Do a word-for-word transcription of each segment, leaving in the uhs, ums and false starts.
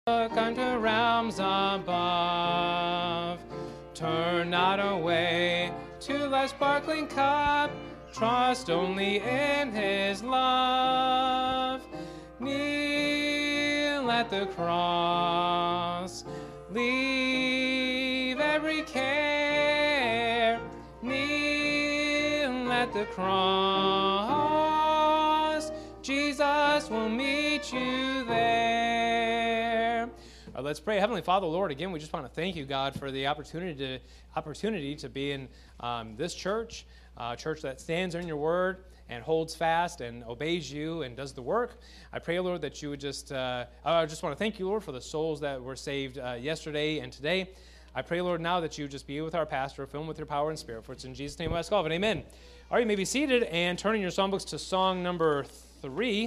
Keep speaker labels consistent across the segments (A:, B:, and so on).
A: Look unto realms above. Turn not away to thy sparkling cup. Trust only in his love. Kneel at the cross. Leave every care. Kneel at the cross. Jesus will meet you there. All right, let's pray. Heavenly Father, Lord, again, we just want to thank you, God, for the opportunity to opportunity to be in um, this church, a church that stands on your word and holds fast and obeys you and does the work. I pray, Lord, that you would just, uh, I just want to thank you, Lord, for the souls that were saved uh, yesterday and today. I pray, Lord, now that you would just be with our pastor, fill him with your power and spirit. For it's in Jesus' name we ask all of it. Amen. All right, you may be seated and turn in your songbooks to song number three.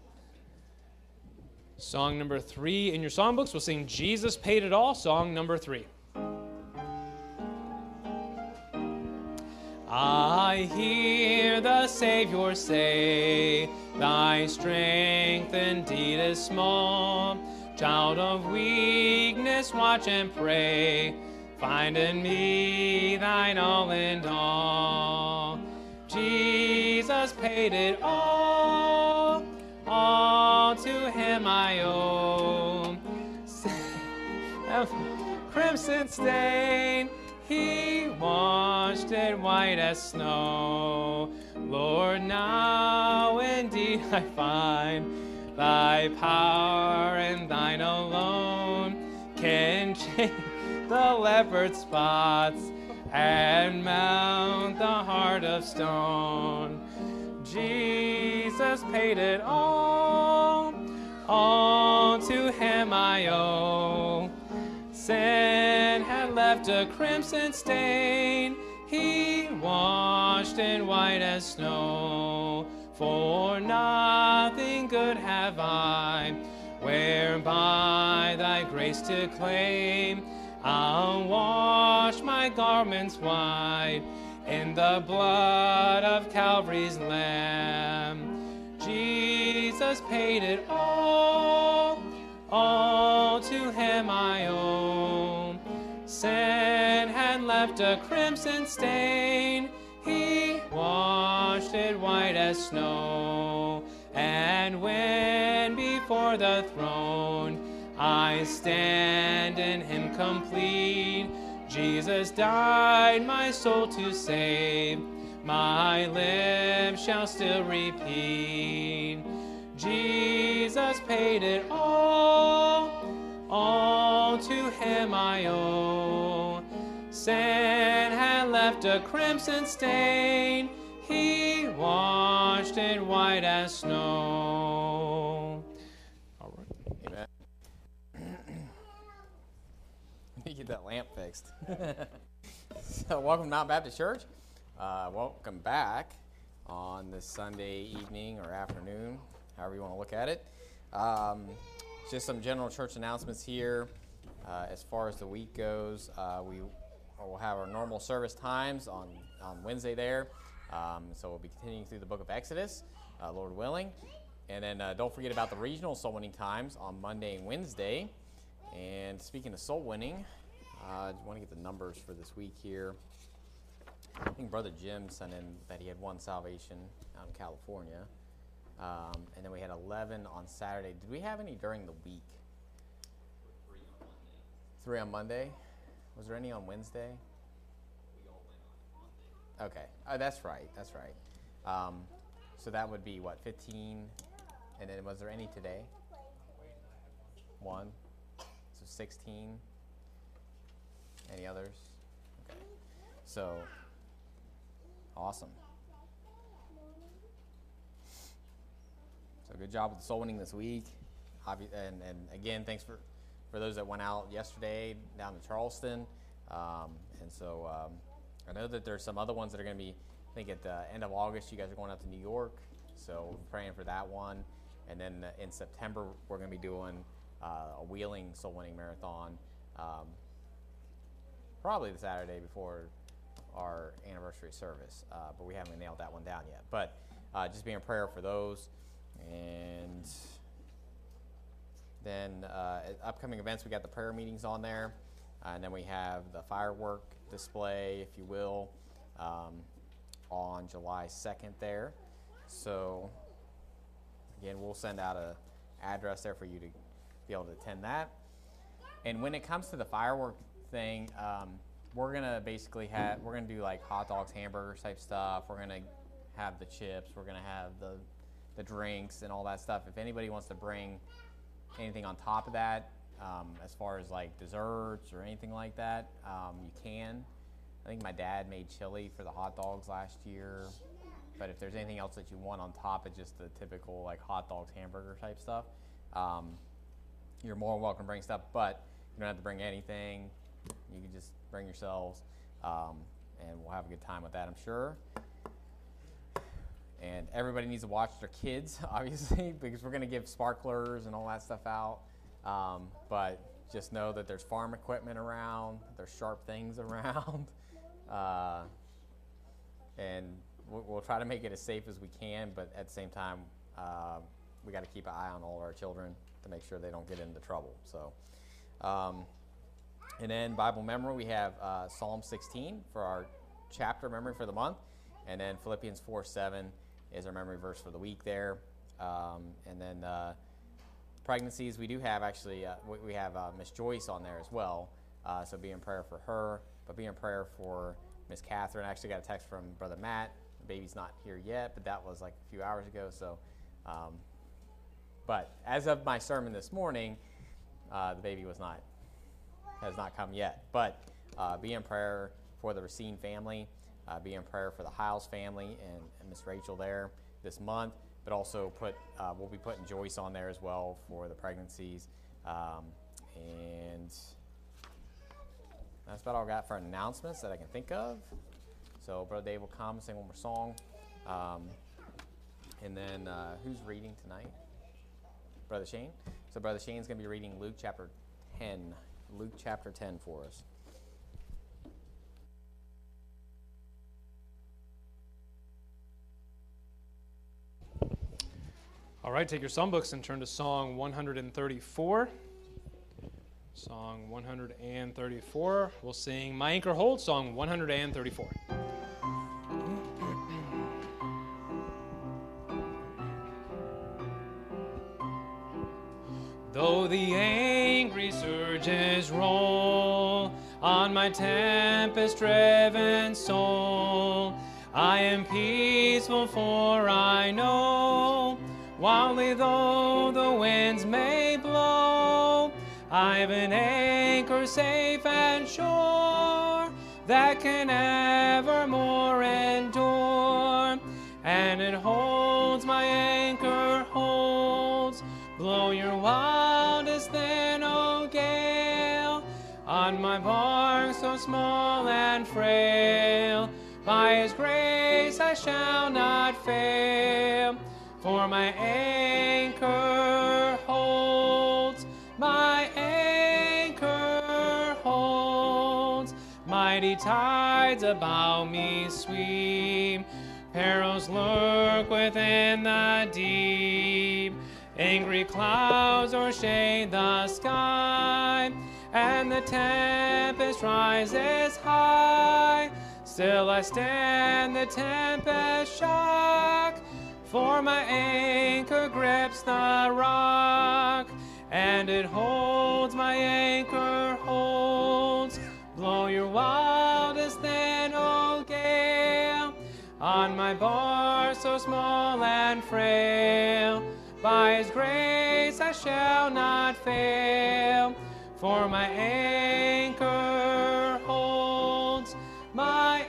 A: Song number three in your songbooks. We'll sing Jesus Paid It All, song number three. I hear the Savior say, thy strength indeed is small. Child of weakness, watch and pray. Find in me thine all in all. Jesus paid it all. All to him I owe. Crimson stain, he washed it white as snow. Lord, now indeed I find thy power and thine alone can change the leopard spots and mount the heart of stone. Jesus paid it all, all to him I owe. Sin had left a crimson stain, he washed it white as snow. For nothing good have I, whereby thy grace to claim. I'll wash my garments white in the blood of Calvary's Lamb. Jesus paid it all, all to him I owe. Sin had left a crimson stain, he washed it white as snow. And when before the throne I stand in him complete, Jesus died my soul to save, my lips shall still repeat. Jesus paid it all, all to him I owe. Sin had left a crimson stain, he washed it white as snow. All right.
B: Amen. Let me get that lamp fixed. So, welcome to Mount Baptist Church. Uh, welcome back on this Sunday evening or afternoon, however you want to look at it. Um, just some general church announcements here. Uh, as far as the week goes, uh, we will have our normal service times on, on Wednesday there. Um, so we'll be continuing through the book of Exodus, uh, Lord willing. And then uh, don't forget about the regional soul winning times on Monday and Wednesday. And speaking of soul winning, I uh, want to get the numbers for this week here. I think Brother Jim sent in that he had one salvation out in California. Um, and then we had eleven on Saturday. Did we have any during the week?
C: Three on Monday.
B: Three on Monday? Was there any on Wednesday?
C: We all went on Monday.
B: Okay. Oh, that's right. That's right. Um, so that would be, what, fifteen? And then was there any today? One. So sixteen. Any others? Okay. So, awesome. So good job with the soul winning this week. Obvi- and, and again, thanks for, for those that went out yesterday down to Charleston. Um, and so um, I know that there's some other ones that are going to be, I think at the end of August, you guys are going out to New York. So we're praying for that one. And then in September, we're going to be doing uh, a Wheeling soul winning marathon. Um, probably the Saturday before our anniversary service, uh, but we haven't nailed that one down yet. But uh, just be in prayer for those. And then uh, upcoming events, we got the prayer meetings on there. Uh, and then we have the firework display, if you will, um, on July second there. So, again, we'll send out a address there for you to be able to attend that. And when it comes to the firework thing, um, we're gonna basically have we're gonna do like hot dogs, hamburgers type stuff. We're gonna have the chips. We're gonna have the the drinks and all that stuff. If anybody wants to bring anything on top of that, um, as far as like desserts or anything like that, um, you can. I think my dad made chili for the hot dogs last year. But if there's anything else that you want on top of just the typical like hot dogs, hamburger type stuff, um, you're more than welcome to bring stuff. But you don't have to bring anything. You can just bring yourselves, um, and we'll have a good time with that, I'm sure. And everybody needs to watch their kids, obviously, because we're going to give sparklers and all that stuff out. Um, but just know that there's farm equipment around, there's sharp things around, uh, and we'll, we'll try to make it as safe as we can. But at the same time, uh, we got to keep an eye on all of our children to make sure they don't get into trouble. So. Um, And then Bible memory, we have uh, Psalm sixteen for our chapter memory for the month. And then Philippians four seven is our memory verse for the week there. Um, and then uh, pregnancies, we do have actually, uh, we, we have uh, Miss Joyce on there as well. Uh, so be in prayer for her, but be in prayer for Miss Catherine. I actually got a text from Brother Matt. The baby's not here yet, but that was like a few hours ago. So, um, but as of my sermon this morning, uh, the baby was not has not come yet, but uh, be in prayer for the Racine family, uh, be in prayer for the Hiles family and, and Miss Rachel there this month, but also put uh, we'll be putting Joyce on there as well for the pregnancies, um, and that's about all I got for announcements that I can think of. So Brother Dave will come and sing one more song, um, and then uh, who's reading tonight? Brother Shane. So Brother Shane's going to be reading Luke chapter ten. Luke chapter ten for us.
A: All right, take your song books and turn to Song one thirty-four. Song one thirty-four. We'll sing My Anchor Holds, Song one thirty-four. Though the angry surges roll on my tempest-driven soul, I am peaceful, for I know, wildly though the winds may blow, I've an anchor safe and sure that can evermore endure, and it holds, my anchor holds. Blow your wildest then, O gale, on my bark so small and frail. By His grace I shall not fail, for my anchor holds, my anchor holds. Mighty tides about me sweep, perils lurk within the deep. Angry clouds o'ershade the sky, and the tempest rises high. Still I stand the tempest shock, for my anchor grips the rock, and it holds, my anchor holds. Blow your wildest then, O gale, on my bar so small and frail. By His grace I shall not fail, for my anchor holds, my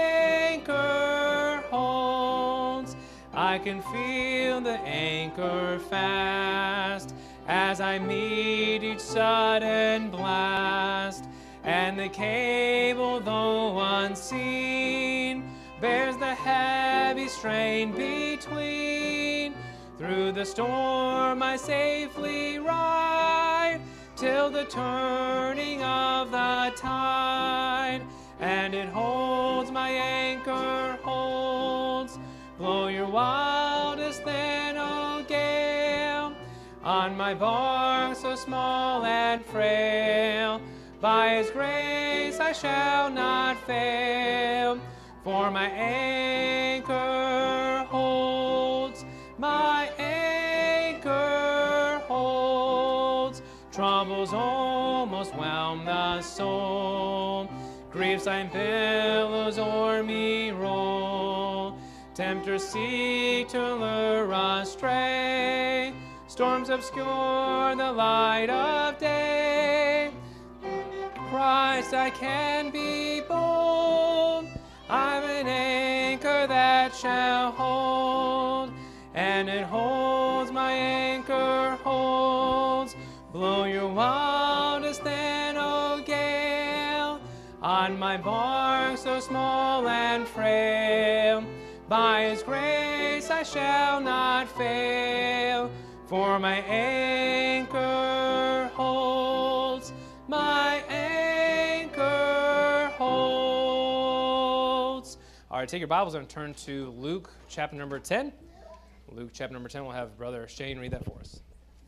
A: anchor holds. I can feel the anchor fast as I meet each sudden blast, and the cable, though unseen, bears the heavy strain between. Through the storm I safely ride, till the turning of the tide, and it holds, my anchor holds. Blow your wildest then, O gale, on my bark so small and frail. By his grace I shall not fail, for my anchor holds, my anchor holds. Troubles almost whelm the soul, griefs like billows o'er me roll. Tempters seek to lure astray, storms obscure the light of day. Christ, I can be bold, I'm an anchor that shall hold, and it holds, my anchor holds. Blow your wildest then, O gale, on my bark so small and frail. By his grace I shall not fail, for my anchor holds, my anchor holds. All right, take your Bibles and turn to Luke chapter number ten. Luke chapter number ten, we'll have Brother Shane read that for us.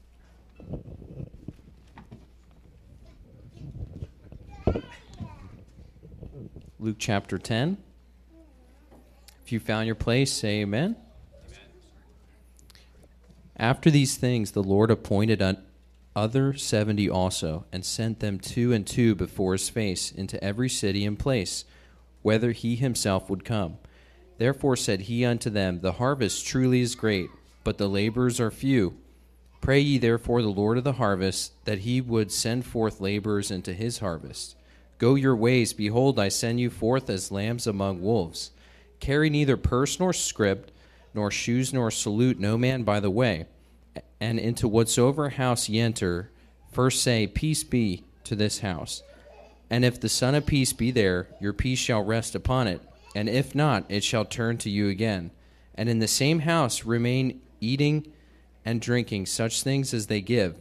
D: Luke chapter ten. If you found your place, say amen. Amen. After these things, the Lord appointed other seventy also, and sent them two and two before his face into every city and place, whither he himself would come. Therefore said he unto them, the harvest truly is great, but the laborers are few. Pray ye therefore the Lord of the harvest, that he would send forth laborers into his harvest. Go your ways, behold, I send you forth as lambs among wolves. Carry neither purse nor scrip, nor shoes nor salute no man by the way. And into whatsoever house ye enter, first say, Peace be to this house. And if the Son of Peace be there, your peace shall rest upon it. And if not, it shall turn to you again. And in the same house remain eating and drinking such things as they give.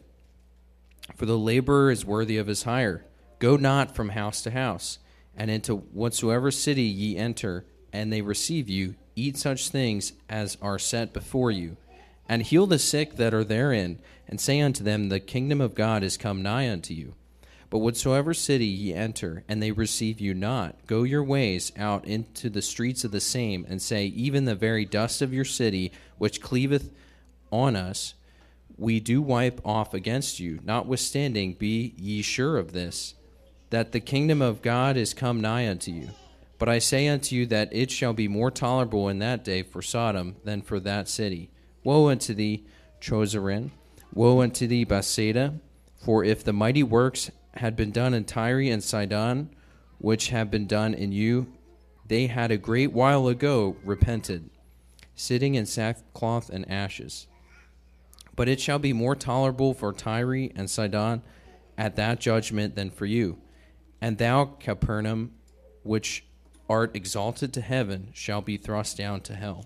D: For the laborer is worthy of his hire. Go not from house to house. And into whatsoever city ye enter, and they receive you, eat such things as are set before you. And heal the sick that are therein, and say unto them, the kingdom of God is come nigh unto you. But whatsoever city ye enter, and they receive you not, go your ways out into the streets of the same, and say, even the very dust of your city, which cleaveth on us, we do wipe off against you. Notwithstanding, be ye sure of this, that the kingdom of God is come nigh unto you. But I say unto you that it shall be more tolerable in that day for Sodom than for that city. Woe unto thee, Chozarin! Woe unto thee, Bethsaida! For if the mighty works had been done in Tyre and Sidon, which have been done in you, they had a great while ago repented, sitting in sackcloth and ashes. But it shall be more tolerable for Tyre and Sidon at that judgment than for you. And thou, Capernaum, which art exalted to heaven, shall be thrust down to hell.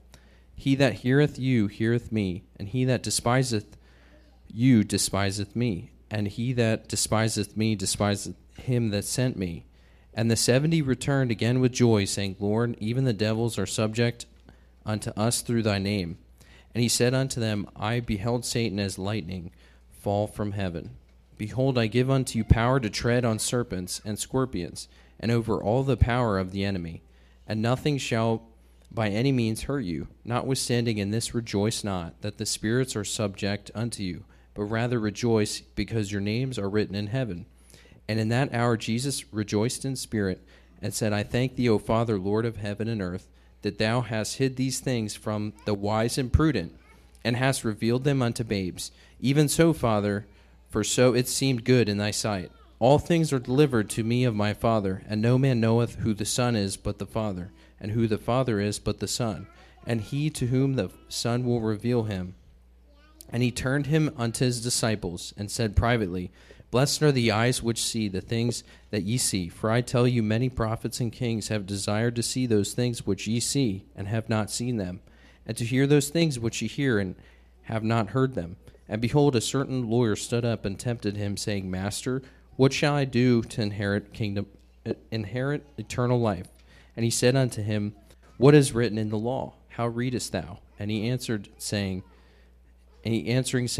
D: He that heareth you heareth me, and he that despiseth you despiseth me, and he that despiseth me despiseth him that sent me. And the seventy returned again with joy, saying, Lord, even the devils are subject unto us through thy name. And he said unto them, I beheld Satan as lightning fall from heaven. Behold, I give unto you power to tread on serpents and scorpions, and over all the power of the enemy, and nothing shall by any means hurt you. Notwithstanding in this rejoice not, that the spirits are subject unto you, but rather rejoice, because your names are written in heaven. And in that hour Jesus rejoiced in spirit, and said, I thank thee, O Father, Lord of heaven and earth, that thou hast hid these things from the wise and prudent, and hast revealed them unto babes. Even so, Father, for so it seemed good in thy sight. All things are delivered to me of my Father, and no man knoweth who the Son is but the Father, and who the Father is but the Son, and he to whom the Son will reveal him. And he turned him unto his disciples, and said privately, Blessed are the eyes which see the things that ye see. For I tell you, many prophets and kings have desired to see those things which ye see, and have not seen them, and to hear those things which ye hear, and have not heard them. And behold, a certain lawyer stood up and tempted him, saying, Master, what shall I do to inherit kingdom, inherit eternal life? And he said unto him, What is written in the law? How readest thou? And he answered, saying, and he answering said,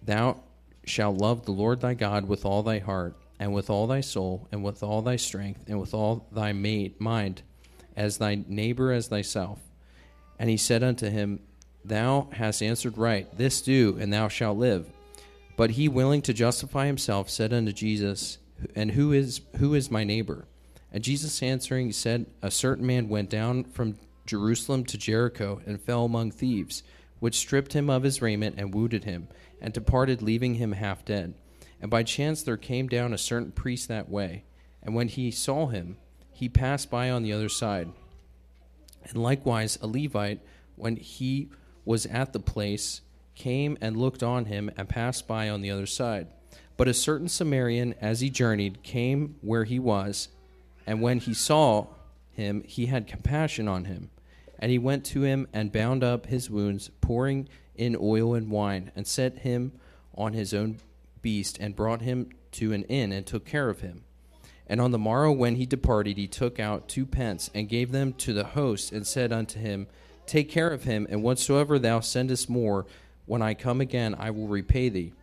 D: thou shalt love the Lord thy God with all thy heart, and with all thy soul, and with all thy strength, and with all thy ma- mind, as thy neighbor as thyself. And he said unto him, Thou hast answered right, this do, and thou shalt live. But he, willing to justify himself, said unto Jesus, And who is who is my neighbor? And Jesus answering said, A certain man went down from Jerusalem to Jericho, and fell among thieves, which stripped him of his raiment, and wounded him, and departed, leaving him half dead. And by chance there came down a certain priest that way, and when he saw him, he passed by on the other side. And likewise a Levite, when he was at the place, came and looked on him, and passed by on the other side. But a certain Samaritan, as he journeyed, came where he was, and when he saw him, he had compassion on him. And he went to him, and bound up his wounds, pouring in oil and wine, and set him on his own beast, and brought him to an inn, and took care of him. And on the morrow when he departed, he took out two pence, and gave them to the host, and said unto him, Take care of him, and whatsoever thou sendest more, when I come again, I will repay thee.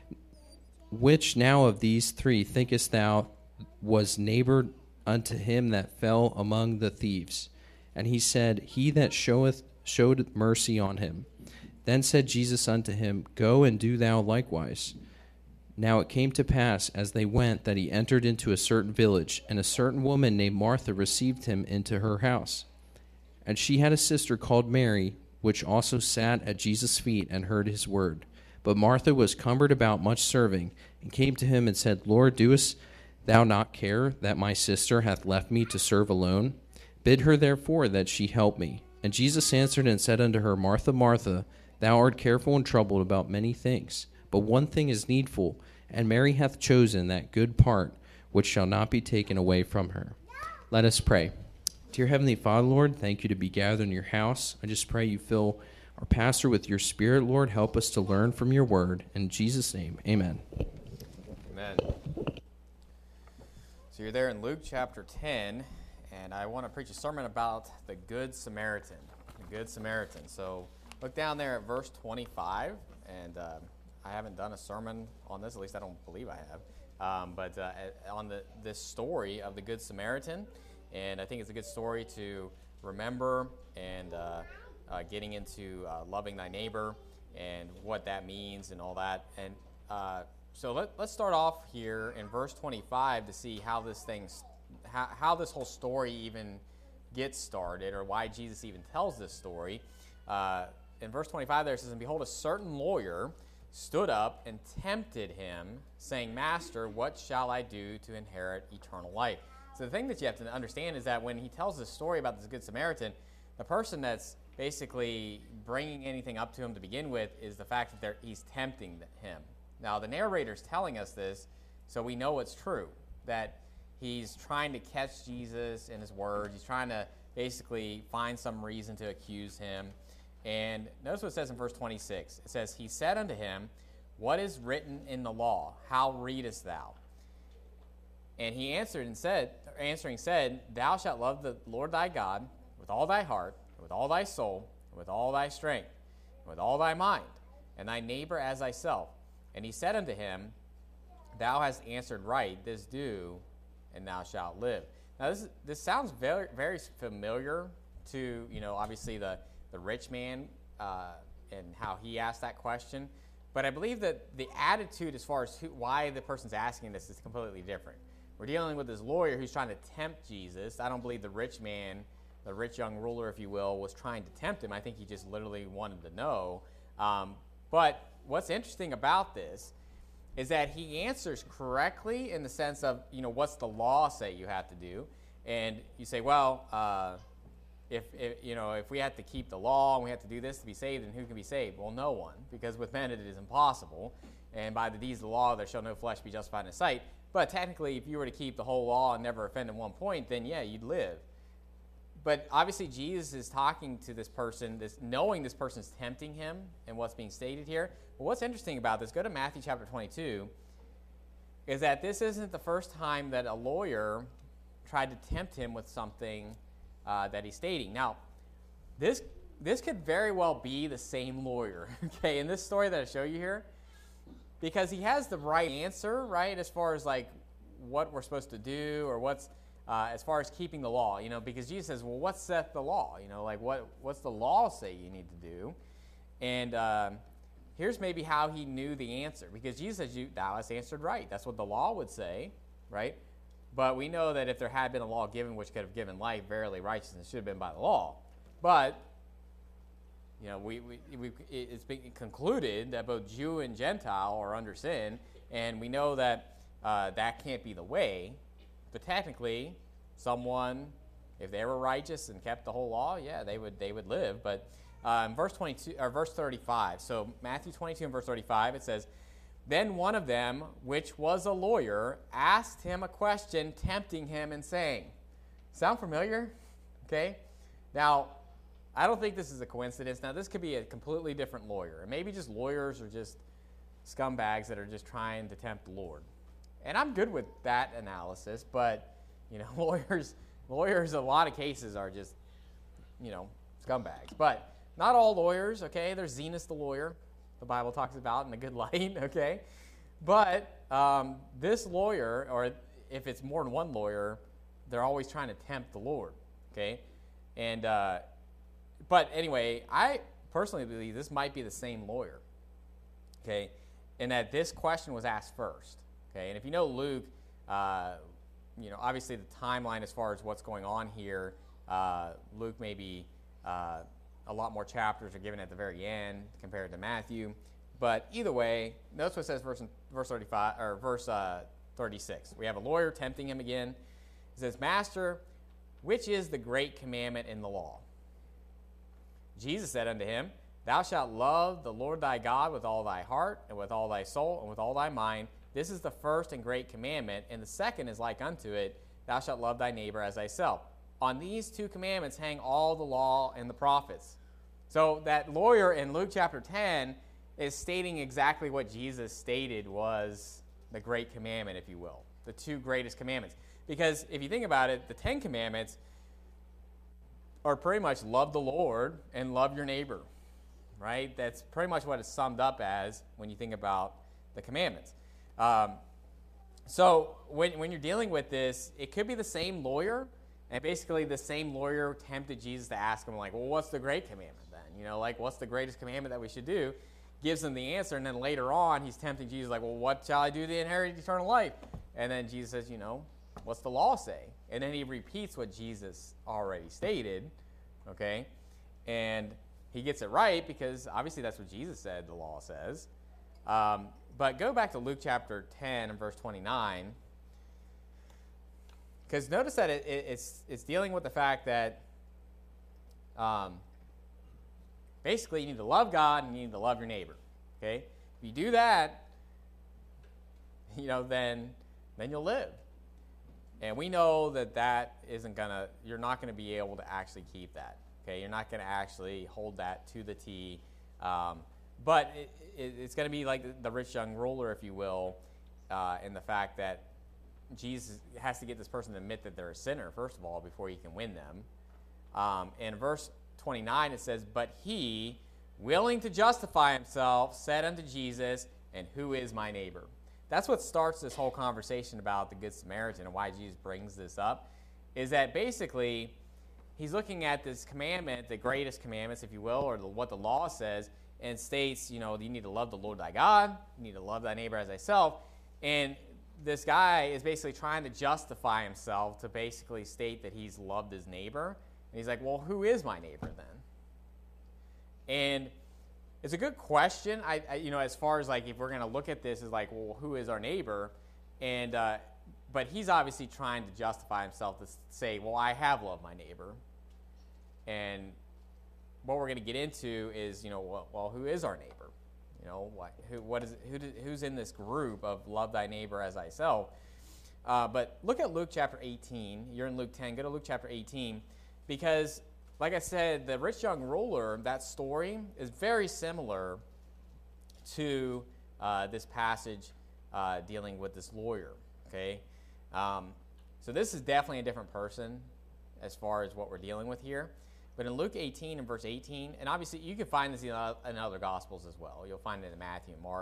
D: Which now of these three thinkest thou was neighbor unto him that fell among the thieves? And he said, He that showeth showed mercy on him. Then said Jesus unto him, Go and do thou likewise. Now it came to pass, as they went, that he entered into a certain village, and a certain woman named Martha received him into her house. And she had a sister called Mary, which also sat at Jesus' feet and heard his word. But Martha was cumbered about much serving, and came to him and said, Lord, doest thou not care that my sister hath left me to serve alone? Bid her therefore that she help me. And Jesus answered and said unto her, Martha, Martha, thou art careful and troubled about many things, but one thing is needful, and Mary hath chosen that good part, which shall not be taken away from her. Let us pray. Dear Heavenly Father, Lord, thank you to be gathered in your house. I just pray you fill our pastor with your spirit, Lord. Help us to learn from your word. In Jesus' name, amen.
B: Amen. So you're there in Luke chapter ten, and I want to preach a sermon about the Good Samaritan. The Good Samaritan. So look down there at verse twenty-five, and uh, I haven't done a sermon on this, at least I don't believe I have, um, but uh, on the this story of the Good Samaritan, and I think it's a good story to remember, and uh, uh, getting into uh, loving thy neighbor and what that means and all that. And uh, so let, let's start off here in verse twenty-five to see how this thing's, how, how this whole story even gets started, or why Jesus even tells this story. Uh, in verse twenty-five there it says, And behold, a certain lawyer stood up and tempted him, saying, Master, what shall I do to inherit eternal life? So the thing that you have to understand is that when he tells this story about this Good Samaritan, the person that's basically bringing anything up to him to begin with is the fact that he's tempting him. Now, the narrator's telling us this, so we know it's true, that he's trying to catch Jesus in his words. He's trying to basically find some reason to accuse him. And notice what it says in verse twenty-six. It says, He said unto him, What is written in the law? How readest thou? And he answered and said, answering said, Thou shalt love the Lord thy God with all thy heart, and with all thy soul, and with all thy strength, and with all thy mind, and thy neighbor as thyself. And he said unto him, Thou hast answered right, this do, and thou shalt live. Now this this sounds very very familiar to, you know, obviously the the rich man uh, and how he asked that question. But I believe that the attitude as far as who, why the person's asking this is completely different. We're dealing with this lawyer who's trying to tempt Jesus. I don't believe the rich man, the rich young ruler, if you will, was trying to tempt him. I think he just literally wanted to know. Um, but what's interesting about this is that he answers correctly in the sense of, you know, what's the law say you have to do? And you say, well, uh, If, if you know, if we have to keep the law and we have to do this to be saved, then who can be saved? Well, no one, because with men it is impossible. And by the deeds of the law, there shall no flesh be justified in his sight. But technically, if you were to keep the whole law and never offend at one point, then yeah, you'd live. But obviously, Jesus is talking to this person, this knowing this person's tempting him and what's being stated here. But what's interesting about this, go to Matthew chapter twenty-two, is that this isn't the first time that a lawyer tried to tempt him with something Uh, that he's stating. Now, this this could very well be the same lawyer. Okay, in this story that I show you here, because he has the right answer, right, as far as like what we're supposed to do or what's uh, as far as keeping the law, you know, because Jesus says, well, what saith the law? You know, like what what's the law say you need to do? And um, here's maybe how he knew the answer, because Jesus says, you, thou hast answered right. That's what the law would say, right? But we know that if there had been a law given which could have given life, verily righteousness should have been by the law. But, you know, we, we, we it's been concluded that both Jew and Gentile are under sin, and we know that uh, that can't be the way. But technically, someone, if they were righteous and kept the whole law, yeah, they would they would live. But uh, in verse twenty-two or verse thirty-five, so Matthew twenty-two and verse thirty-five, it says, then one of them, which was a lawyer, asked him a question, tempting him and saying, sound familiar? Okay. Now, I don't think this is a coincidence. Now, this could be a completely different lawyer. And maybe just lawyers are just scumbags that are just trying to tempt the Lord. And I'm good with that analysis, but, you know, lawyers, lawyers, a lot of cases are just, you know, scumbags. But not all lawyers, okay? There's Zenas the lawyer, the Bible talks about in a good light, okay? But um, this lawyer, or if it's more than one lawyer, they're always trying to tempt the Lord, okay? And, uh, but anyway, I personally believe this might be the same lawyer, okay? And that this question was asked first, okay? And if you know Luke, uh, you know, obviously the timeline as far as what's going on here, uh, Luke maybe uh, a lot more chapters are given at the very end compared to Matthew. But either way, notice what it says verse, verse thirty-five or verse uh, thirty-six. We have a lawyer tempting him again. It says, Master, which is the great commandment in the law? Jesus said unto him, Thou shalt love the Lord thy God with all thy heart, and with all thy soul, and with all thy mind. This is the first and great commandment, and the second is like unto it, Thou shalt love thy neighbor as thyself. On these two commandments hang all the law and the prophets. So that lawyer in Luke chapter ten is stating exactly what Jesus stated was the great commandment, if you will, the two greatest commandments. Because if you think about it, the Ten Commandments are pretty much love the Lord and love your neighbor, right? That's pretty much what it's summed up as when you think about the commandments. Um, so when, when you're dealing with this, it could be the same lawyer, and basically the same lawyer tempted Jesus to ask him, like, well, what's the great commandment then? You know, like, what's the greatest commandment that we should do? Gives him the answer, and then later on, he's tempting Jesus, like, well, what shall I do to inherit eternal life? And then Jesus says, you know, what's the law say? And then he repeats what Jesus already stated, okay? And he gets it right because obviously that's what Jesus said the law says. Um, but go back to Luke chapter ten and verse twenty-nine. Because notice that it, it, it's, it's dealing with the fact that um, basically you need to love God and you need to love your neighbor, okay? If you do that, you know, then then you'll live. And we know that that isn't going to, you're not going to be able to actually keep that, okay? You're not going to actually hold that to the T. Um, but it, it, it's going to be like the rich young ruler, if you will, uh, in the fact that Jesus has to get this person to admit that they're a sinner, first of all, before he can win them. Um, in verse twenty-nine, it says, But he, willing to justify himself, said unto Jesus, And who is my neighbor? That's what starts this whole conversation about the Good Samaritan and why Jesus brings this up, is that basically he's looking at this commandment, the greatest commandments, if you will, or the, what the law says, and states, you know, you need to love the Lord thy God, you need to love thy neighbor as thyself. And this guy is basically trying to justify himself to basically state that he's loved his neighbor. And he's like, well, who is my neighbor then? And it's a good question. I, I, you know, as far as like if we're going to look at this as like, well, who is our neighbor? And uh, but he's obviously trying to justify himself to say, well, I have loved my neighbor. And what we're going to get into is, you know, well, well who is our neighbor? You know, what who what is who who's in this group of love thy neighbor as thyself? Uh, but look at Luke chapter eighteen. You're in Luke ten. Go to Luke chapter eighteen, because like I said, the rich young ruler, that story is very similar to uh, this passage uh, dealing with this lawyer, okay? Um, so this is definitely a different person as far as what we're dealing with here. But in Luke eighteen and verse eighteen, and obviously you can find this in other Gospels as well. You'll find it in Matthew and Mark.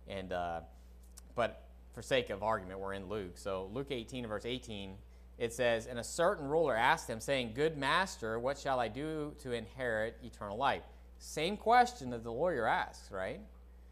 B: And uh, but for sake of argument, we're in Luke. So Luke eighteen, verse eighteen, it says, "And a certain ruler asked him, saying, 'Good master, what shall I do to inherit eternal life?'" Same question that the lawyer asks, right?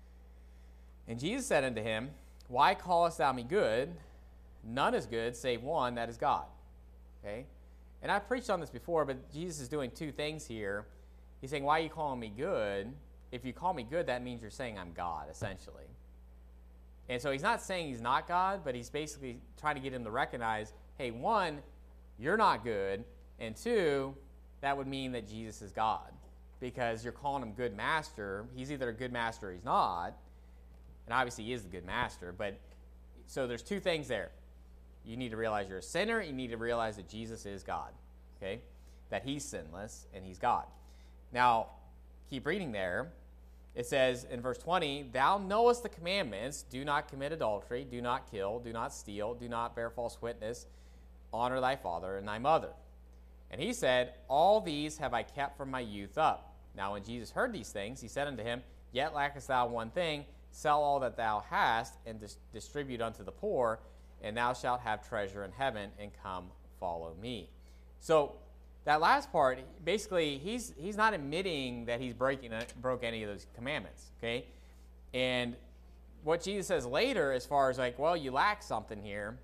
B: "And Jesus said unto him, Why callest thou me good? None is good, save one, that is God." Okay? And I've preached on this before, but Jesus is doing two things here. He's saying, why are you calling me good? If you call me good, that means you're saying I'm God, essentially. And so he's not saying he's not God, but he's basically trying to get him to recognize, hey, one, you're not good, and two, that would mean that Jesus is God, because you're calling him good master. He's either a good master or he's not, and obviously he is the good master. But so there's two things there. You need to realize you're a sinner. You need to realize that Jesus is God, okay, that he's sinless and he's God. Now, keep reading there. It says in verse twenty, "Thou knowest the commandments, do not commit adultery, do not kill, do not steal, do not bear false witness, honor thy father and thy mother." And he said, "All these have I kept from my youth up." Now when Jesus heard these things, he said unto him, "Yet lackest thou one thing, sell all that thou hast, and dis- distribute unto the poor, and thou shalt have treasure in heaven, and come follow me." So that last part, basically, he's he's not admitting that he's breaking broke any of those commandments, okay? And what Jesus says later, as far as like, well, you lack something here,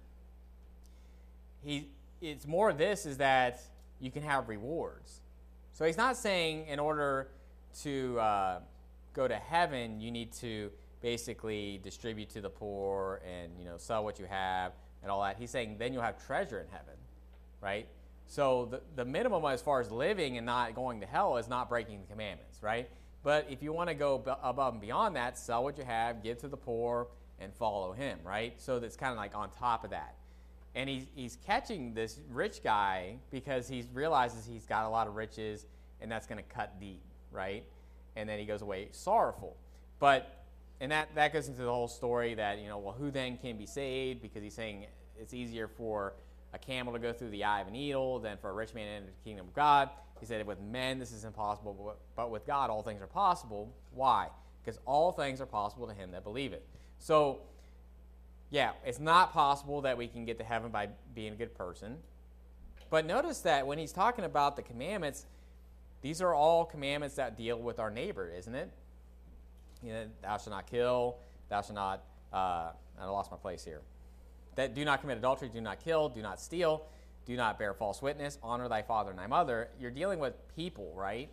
B: he it's more of this is that you can have rewards. So he's not saying in order to uh, go to heaven, you need to basically distribute to the poor and, you know, sell what you have and all that. He's saying then you'll have treasure in heaven, right? So the, the minimum as far as living and not going to hell is not breaking the commandments, right? But if you want to go b- above and beyond that, sell what you have, give to the poor, and follow him, right? So that's kind of like on top of that. And he's, he's catching this rich guy because he realizes he's got a lot of riches, and that's going to cut deep, right? And then he goes away sorrowful. But, and that, that goes into the whole story that, you know, well, who then can be saved? Because he's saying it's easier for a camel to go through the eye of a needle than for a rich man to enter the kingdom of God. He said, with men this is impossible, but with God all things are possible. Why? Because all things are possible to him that believe it. So, yeah, it's not possible that we can get to heaven by being a good person. But notice that when he's talking about the commandments, these are all commandments that deal with our neighbor, isn't it? You know, thou shalt not kill, thou shalt not, uh, I lost my place here. That do not commit adultery, do not kill, do not steal, do not bear false witness, honor thy father and thy mother. You're dealing with people, right?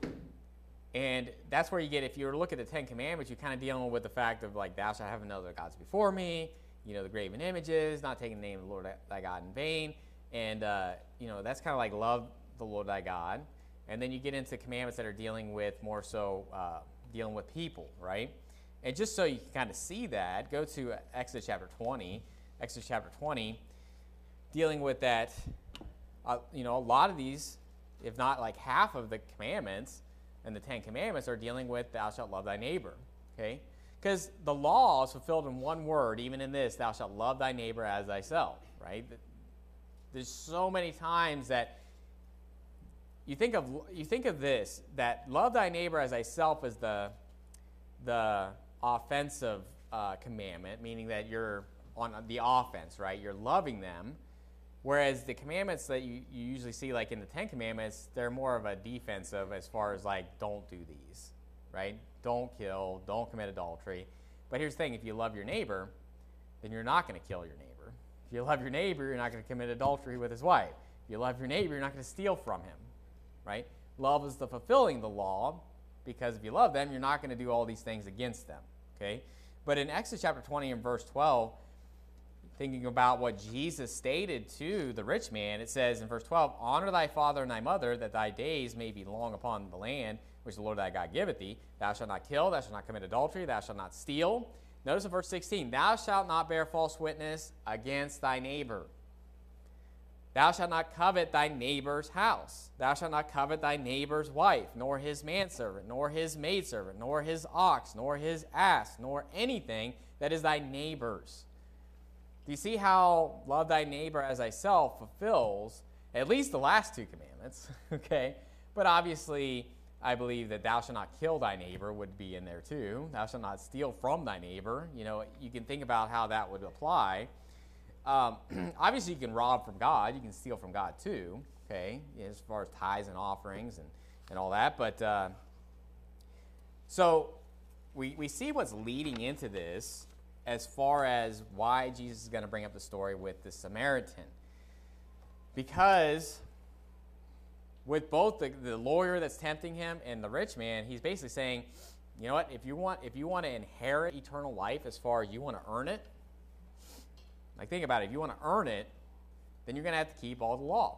B: And that's where you get, if you were to look at the Ten Commandments, you're kind of dealing with the fact of like, thou shalt have no other gods before me, you know, the graven images, not taking the name of the Lord thy God in vain. And, uh, you know, that's kind of like love the Lord thy God. And then you get into commandments that are dealing with more so uh, dealing with people, right? And just so you can kind of see that, go to Exodus chapter twenty. Exodus chapter twenty, dealing with that, uh, you know, a lot of these, if not like half of the commandments and the Ten Commandments are dealing with thou shalt love thy neighbor, okay? Because the law is fulfilled in one word, even in this, thou shalt love thy neighbor as thyself, right? There's so many times that you think of you think of this, that love thy neighbor as thyself is the, the offensive uh, commandment, meaning that you're on the offense, right? You're loving them. Whereas the commandments that you, you usually see, like in the Ten Commandments, they're more of a defensive as far as like, don't do these, right? Don't kill, don't commit adultery. But here's the thing, if you love your neighbor, then you're not going to kill your neighbor. If you love your neighbor, you're not going to commit adultery with his wife. If you love your neighbor, you're not going to steal from him, right? Love is the fulfilling the law, because if you love them, you're not going to do all these things against them, okay? But in Exodus chapter twenty and verse twelve, thinking about what Jesus stated to the rich man, it says in verse twelve, honor thy father and thy mother, that thy days may be long upon the land, which the Lord thy God giveth thee. Thou shalt not kill, thou shalt not commit adultery, thou shalt not steal. Notice in verse sixteen, thou shalt not bear false witness against thy neighbor. Thou shalt not covet thy neighbor's house. Thou shalt not covet thy neighbor's wife, nor his manservant, nor his maidservant, nor his ox, nor his ass, nor anything that is thy neighbor's. Do you see how love thy neighbor as thyself fulfills at least the last two commandments, okay? But obviously, I believe that thou shalt not kill thy neighbor would be in there too. Thou shalt not steal from thy neighbor. You know, you can think about how that would apply. Um, obviously, you can rob from God. You can steal from God too, okay, as far as tithes and offerings and, and all that. But uh, so we, we see what's leading into this as far as why Jesus is going to bring up the story with the Samaritan. Because with both the, the lawyer that's tempting him and the rich man, he's basically saying, you know what, if you want if you want to inherit eternal life as far as you want to earn it, like think about it, if you want to earn it, then you're going to have to keep all the law.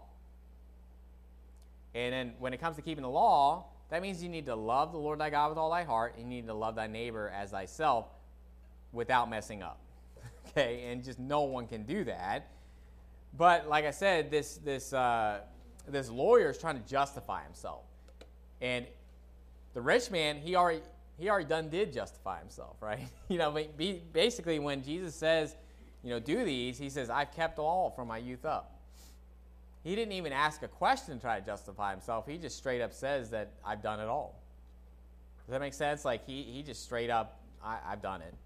B: And then when it comes to keeping the law, that means you need to love the Lord thy God with all thy heart, and you need to love thy neighbor as thyself without messing up. Okay, and just no one can do that. But like I said, this this uh, this lawyer is trying to justify himself, and the rich man he already he already done did justify himself, right? You know, basically when Jesus says, you know, do these, he says, I've kept all from my youth up. He didn't even ask a question to try to justify himself. He just straight up says that I've done it all. Does that make sense? Like he he just straight up, I, I've done it.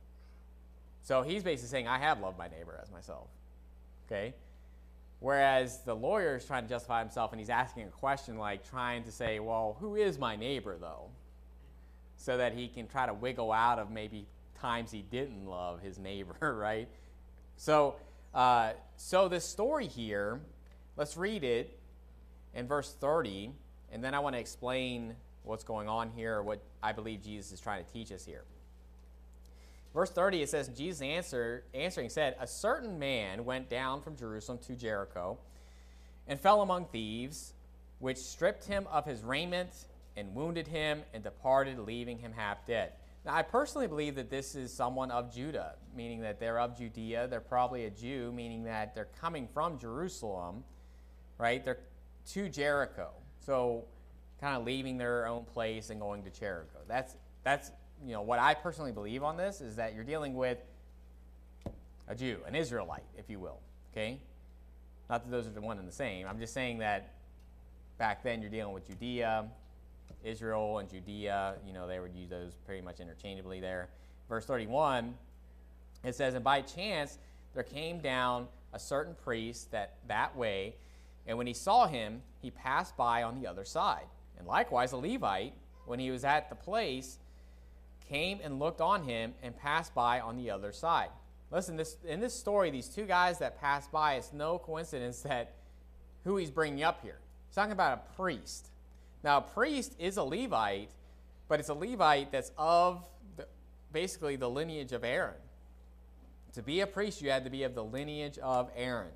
B: So he's basically saying, I have loved my neighbor as myself. Okay? Whereas the lawyer is trying to justify himself, and he's asking a question like trying to say, well, who is my neighbor, though? So that he can try to wiggle out of maybe times he didn't love his neighbor, right? So, uh, so this story here, let's read it in verse thirty, and then I want to explain what's going on here, what I believe Jesus is trying to teach us here. Verse thirty, it says, Jesus answer, answering said, a certain man went down from Jerusalem to Jericho and fell among thieves, which stripped him of his raiment and wounded him and departed, leaving him half dead. Now, I personally believe that this is someone of Judah, meaning that they're of Judea. They're probably a Jew, meaning that they're coming from Jerusalem, right? They're to Jericho. So kind of leaving their own place and going to Jericho. That's, that's, you know, what I personally believe on this is that you're dealing with a Jew, an Israelite, if you will, okay? Not that those are the one and the same. I'm just saying that back then you're dealing with Judea, Israel and Judea, you know, they would use those pretty much interchangeably there. Verse thirty-one, it says, and by chance there came down a certain priest that, that way, and when he saw him, he passed by on the other side. And likewise a Levite, when he was at the place, came and looked on him and passed by on the other side. Listen, this in this story, these two guys that passed by, it's no coincidence that who he's bringing up here. He's talking about a priest. Now, a priest is a Levite, but it's a Levite that's of the, basically the lineage of Aaron. To be a priest, you had to be of the lineage of Aaron.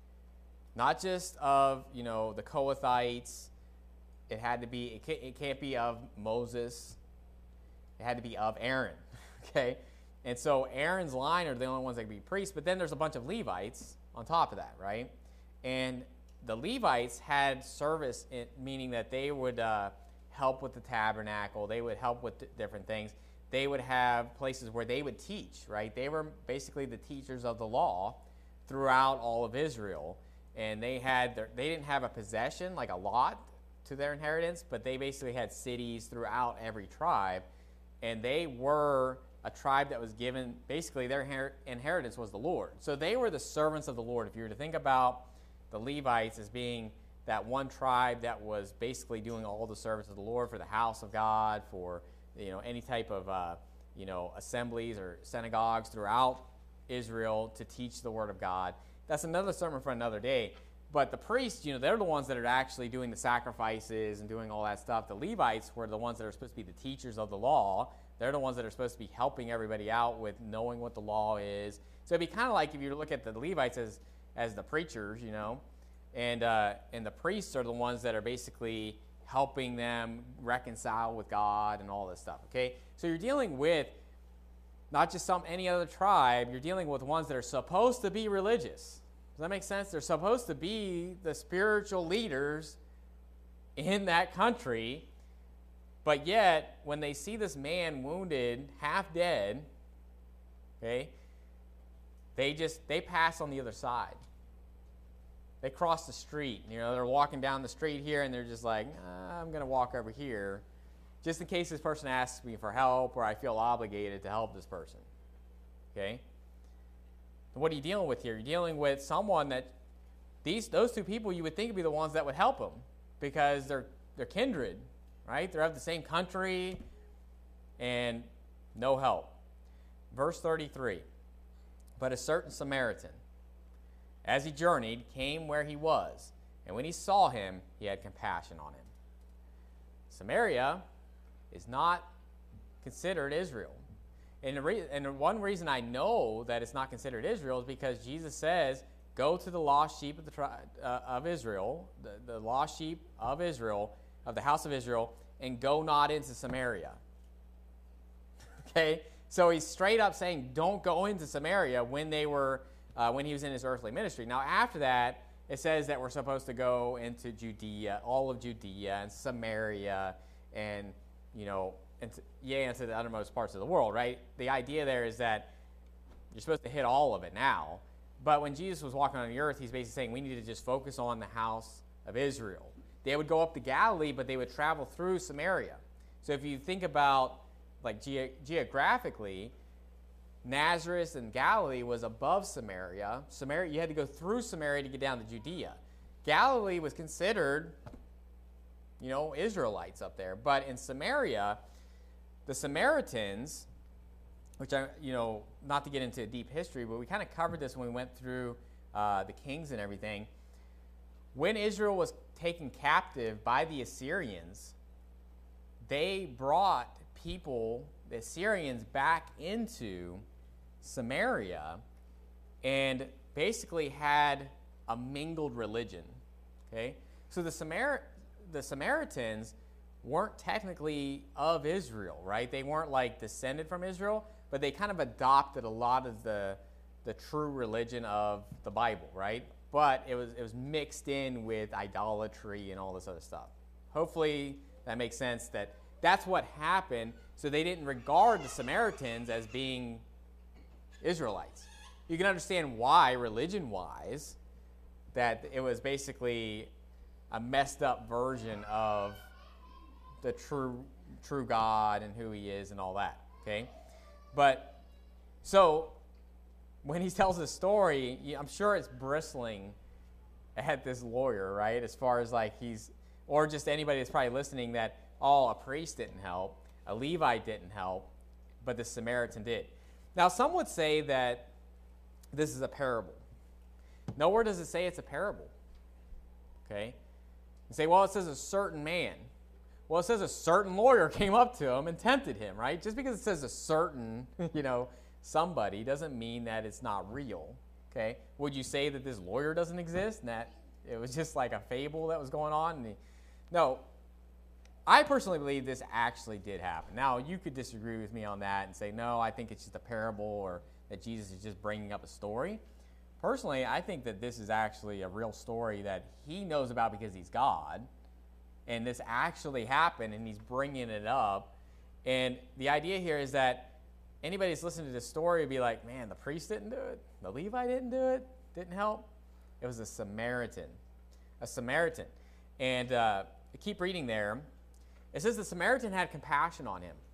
B: Not just of, you know, the Kohathites. It had to be, it can't, it can't be of Moses. It had to be of Aaron, okay? And so Aaron's line are the only ones that can be priests, but then there's a bunch of Levites on top of that, right? And the Levites had service, in, meaning that they would uh, help with the tabernacle. They would help with different things. They would have places where they would teach, right? They were basically the teachers of the law throughout all of Israel. And they had their, they didn't have a possession, like a lot to their inheritance, but they basically had cities throughout every tribe. And they were a tribe that was given, basically their inher- inheritance was the Lord. So they were the servants of the Lord. If you were to think about the Levites as being that one tribe that was basically doing all the service of the Lord for the house of God, for, you know, any type of, uh, you know, assemblies or synagogues throughout Israel to teach the word of God. That's another sermon for another day. But the priests, you know, they're the ones that are actually doing the sacrifices and doing all that stuff. The Levites were the ones that are supposed to be the teachers of the law. They're the ones that are supposed to be helping everybody out with knowing what the law is. So it'd be kind of like if you look at the Levites as, as the preachers, you know, and uh, and the priests are the ones that are basically helping them reconcile with God and all this stuff, okay? So you're dealing with not just some any other tribe. You're dealing with ones that are supposed to be religious. Does that make sense? They're supposed to be the spiritual leaders in that country, but yet when they see this man wounded, half dead, okay, they just they pass on the other side. they cross the street. You know, they're walking down the street here, and they're just like, ah, I'm going to walk over here, just in case this person asks me for help or I feel obligated to help this person. Okay? What are you dealing with here? You're dealing with someone that these those two people you would think would be the ones that would help them because they're they're kindred, right? They're of the same country, and no help. Verse thirty-three. But a certain Samaritan, as he journeyed, came where he was, and when he saw him, he had compassion on him. Samaria is not considered Israel. And, the re- and one reason I know that it's not considered Israel is because Jesus says, go to the lost sheep of the tri- uh, of Israel, the, the lost sheep of Israel, of the house of Israel, and go not into Samaria. Okay? So he's straight up saying, don't go into Samaria when they were, uh, when he was in his earthly ministry. Now, after that, it says that we're supposed to go into Judea, all of Judea and Samaria, and, you know, into, yeah, into the uttermost parts of the world, right? The idea there is that you're supposed to hit all of it now. But when Jesus was walking on the earth, he's basically saying we need to just focus on the house of Israel. They would go up to Galilee, but they would travel through Samaria. So if you think about, like, ge- geographically, Nazareth and Galilee was above Samaria. Samaria, you had to go through Samaria to get down to Judea. Galilee was considered, you know, Israelites up there. But in Samaria, the Samaritans, which I, you know, not to get into deep history, but we kind of covered this when we went through uh, the kings and everything. When Israel was taken captive by the Assyrians, they brought people, the Assyrians, back into Samaria and basically had a mingled religion. Okay, so the Samar- the Samaritans weren't technically of Israel, right? They weren't like descended from Israel, but they kind of adopted a lot of the the true religion of the Bible, right? But it was it was mixed in with idolatry and all this other stuff. Hopefully that makes sense, that that's what happened. So they didn't regard the Samaritans as being Israelites. You can understand why, religion-wise, that it was basically a messed up version of the true true God and who he is and all that, okay? But, so, when he tells this story, I'm sure it's bristling at this lawyer, right? As far as like he's, or just anybody that's probably listening that, oh, a priest didn't help, a Levite didn't help, but the Samaritan did. Now, some would say that this is a parable. Nowhere does it say it's a parable, okay? You say, well, it says a certain man. Well, it says a certain lawyer came up to him and tempted him, right? Just because it says a certain, you know, somebody doesn't mean that it's not real, okay? Would you say that this lawyer doesn't exist and that it was just like a fable that was going on? And he, no, I personally believe this actually did happen. Now, you could disagree with me on that and say, no, I think it's just a parable, or that Jesus is just bringing up a story. Personally, I think that this is actually a real story that he knows about because he's God, and this actually happened, and he's bringing it up. And the idea here is that anybody that's listening to this story would be like, man, the priest didn't do it, the Levite didn't do it, didn't help. It was a Samaritan, a Samaritan. And uh, keep reading there. It says the Samaritan had compassion on him.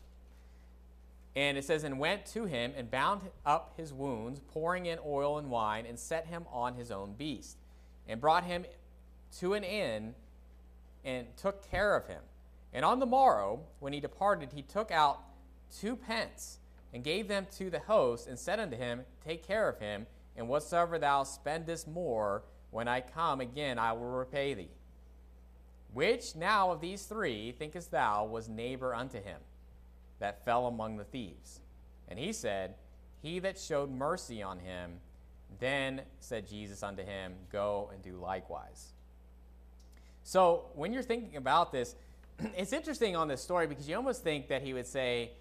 B: And it says, and went to him and bound up his wounds, pouring in oil and wine, and set him on his own beast, and brought him to an inn, and took care of him. And on the morrow, when he departed, he took out two pence, and gave them to the host, and said unto him, take care of him, and whatsoever thou spendest more, when I come again, I will repay thee. Which now of these three thinkest thou was neighbor unto him that fell among the thieves? And he said, he that showed mercy on him. Then said Jesus unto him, go and do likewise. So when you're thinking about this, it's interesting on this story because you almost think that he would say,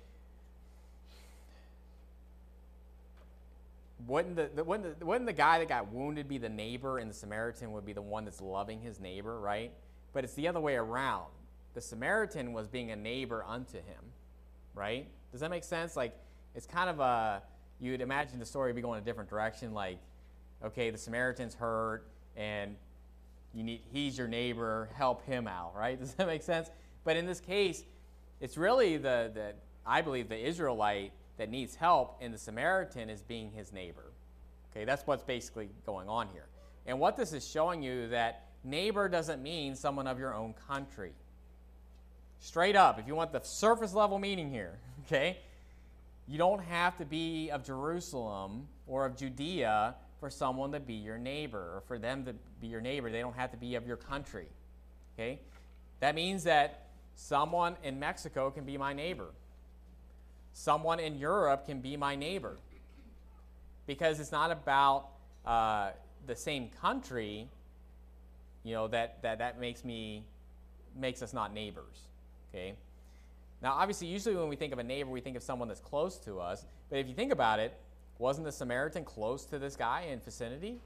B: wouldn't the, the, wouldn't the, wouldn't the guy that got wounded be the neighbor, and the Samaritan would be the one that's loving his neighbor, right? But it's the other way around. The Samaritan was being a neighbor unto him, right? Does that make sense? Like, it's kind of a, you'd imagine the story would be going a different direction. Like, okay, the Samaritan's hurt, and you need, he's your neighbor, help him out, right? Does that make sense? But in this case, it's really the, the I believe, the Israelite that needs help, and the Samaritan is being his neighbor. Okay, that's what's basically going on here. And what this is showing you that neighbor doesn't mean someone of your own country. Straight up, if you want the surface level meaning here, okay, you don't have to be of Jerusalem or of Judea for someone to be your neighbor, or for them to be your neighbor. They don't have to be of your country. Okay? That means that someone in Mexico can be my neighbor. Someone in Europe can be my neighbor. Because it's not about uh, the same country, you know, that, that, that makes me makes us not neighbors. Okay? Now, obviously, usually when we think of a neighbor, we think of someone that's close to us. But if you think about it, wasn't the Samaritan close to this guy in vicinity?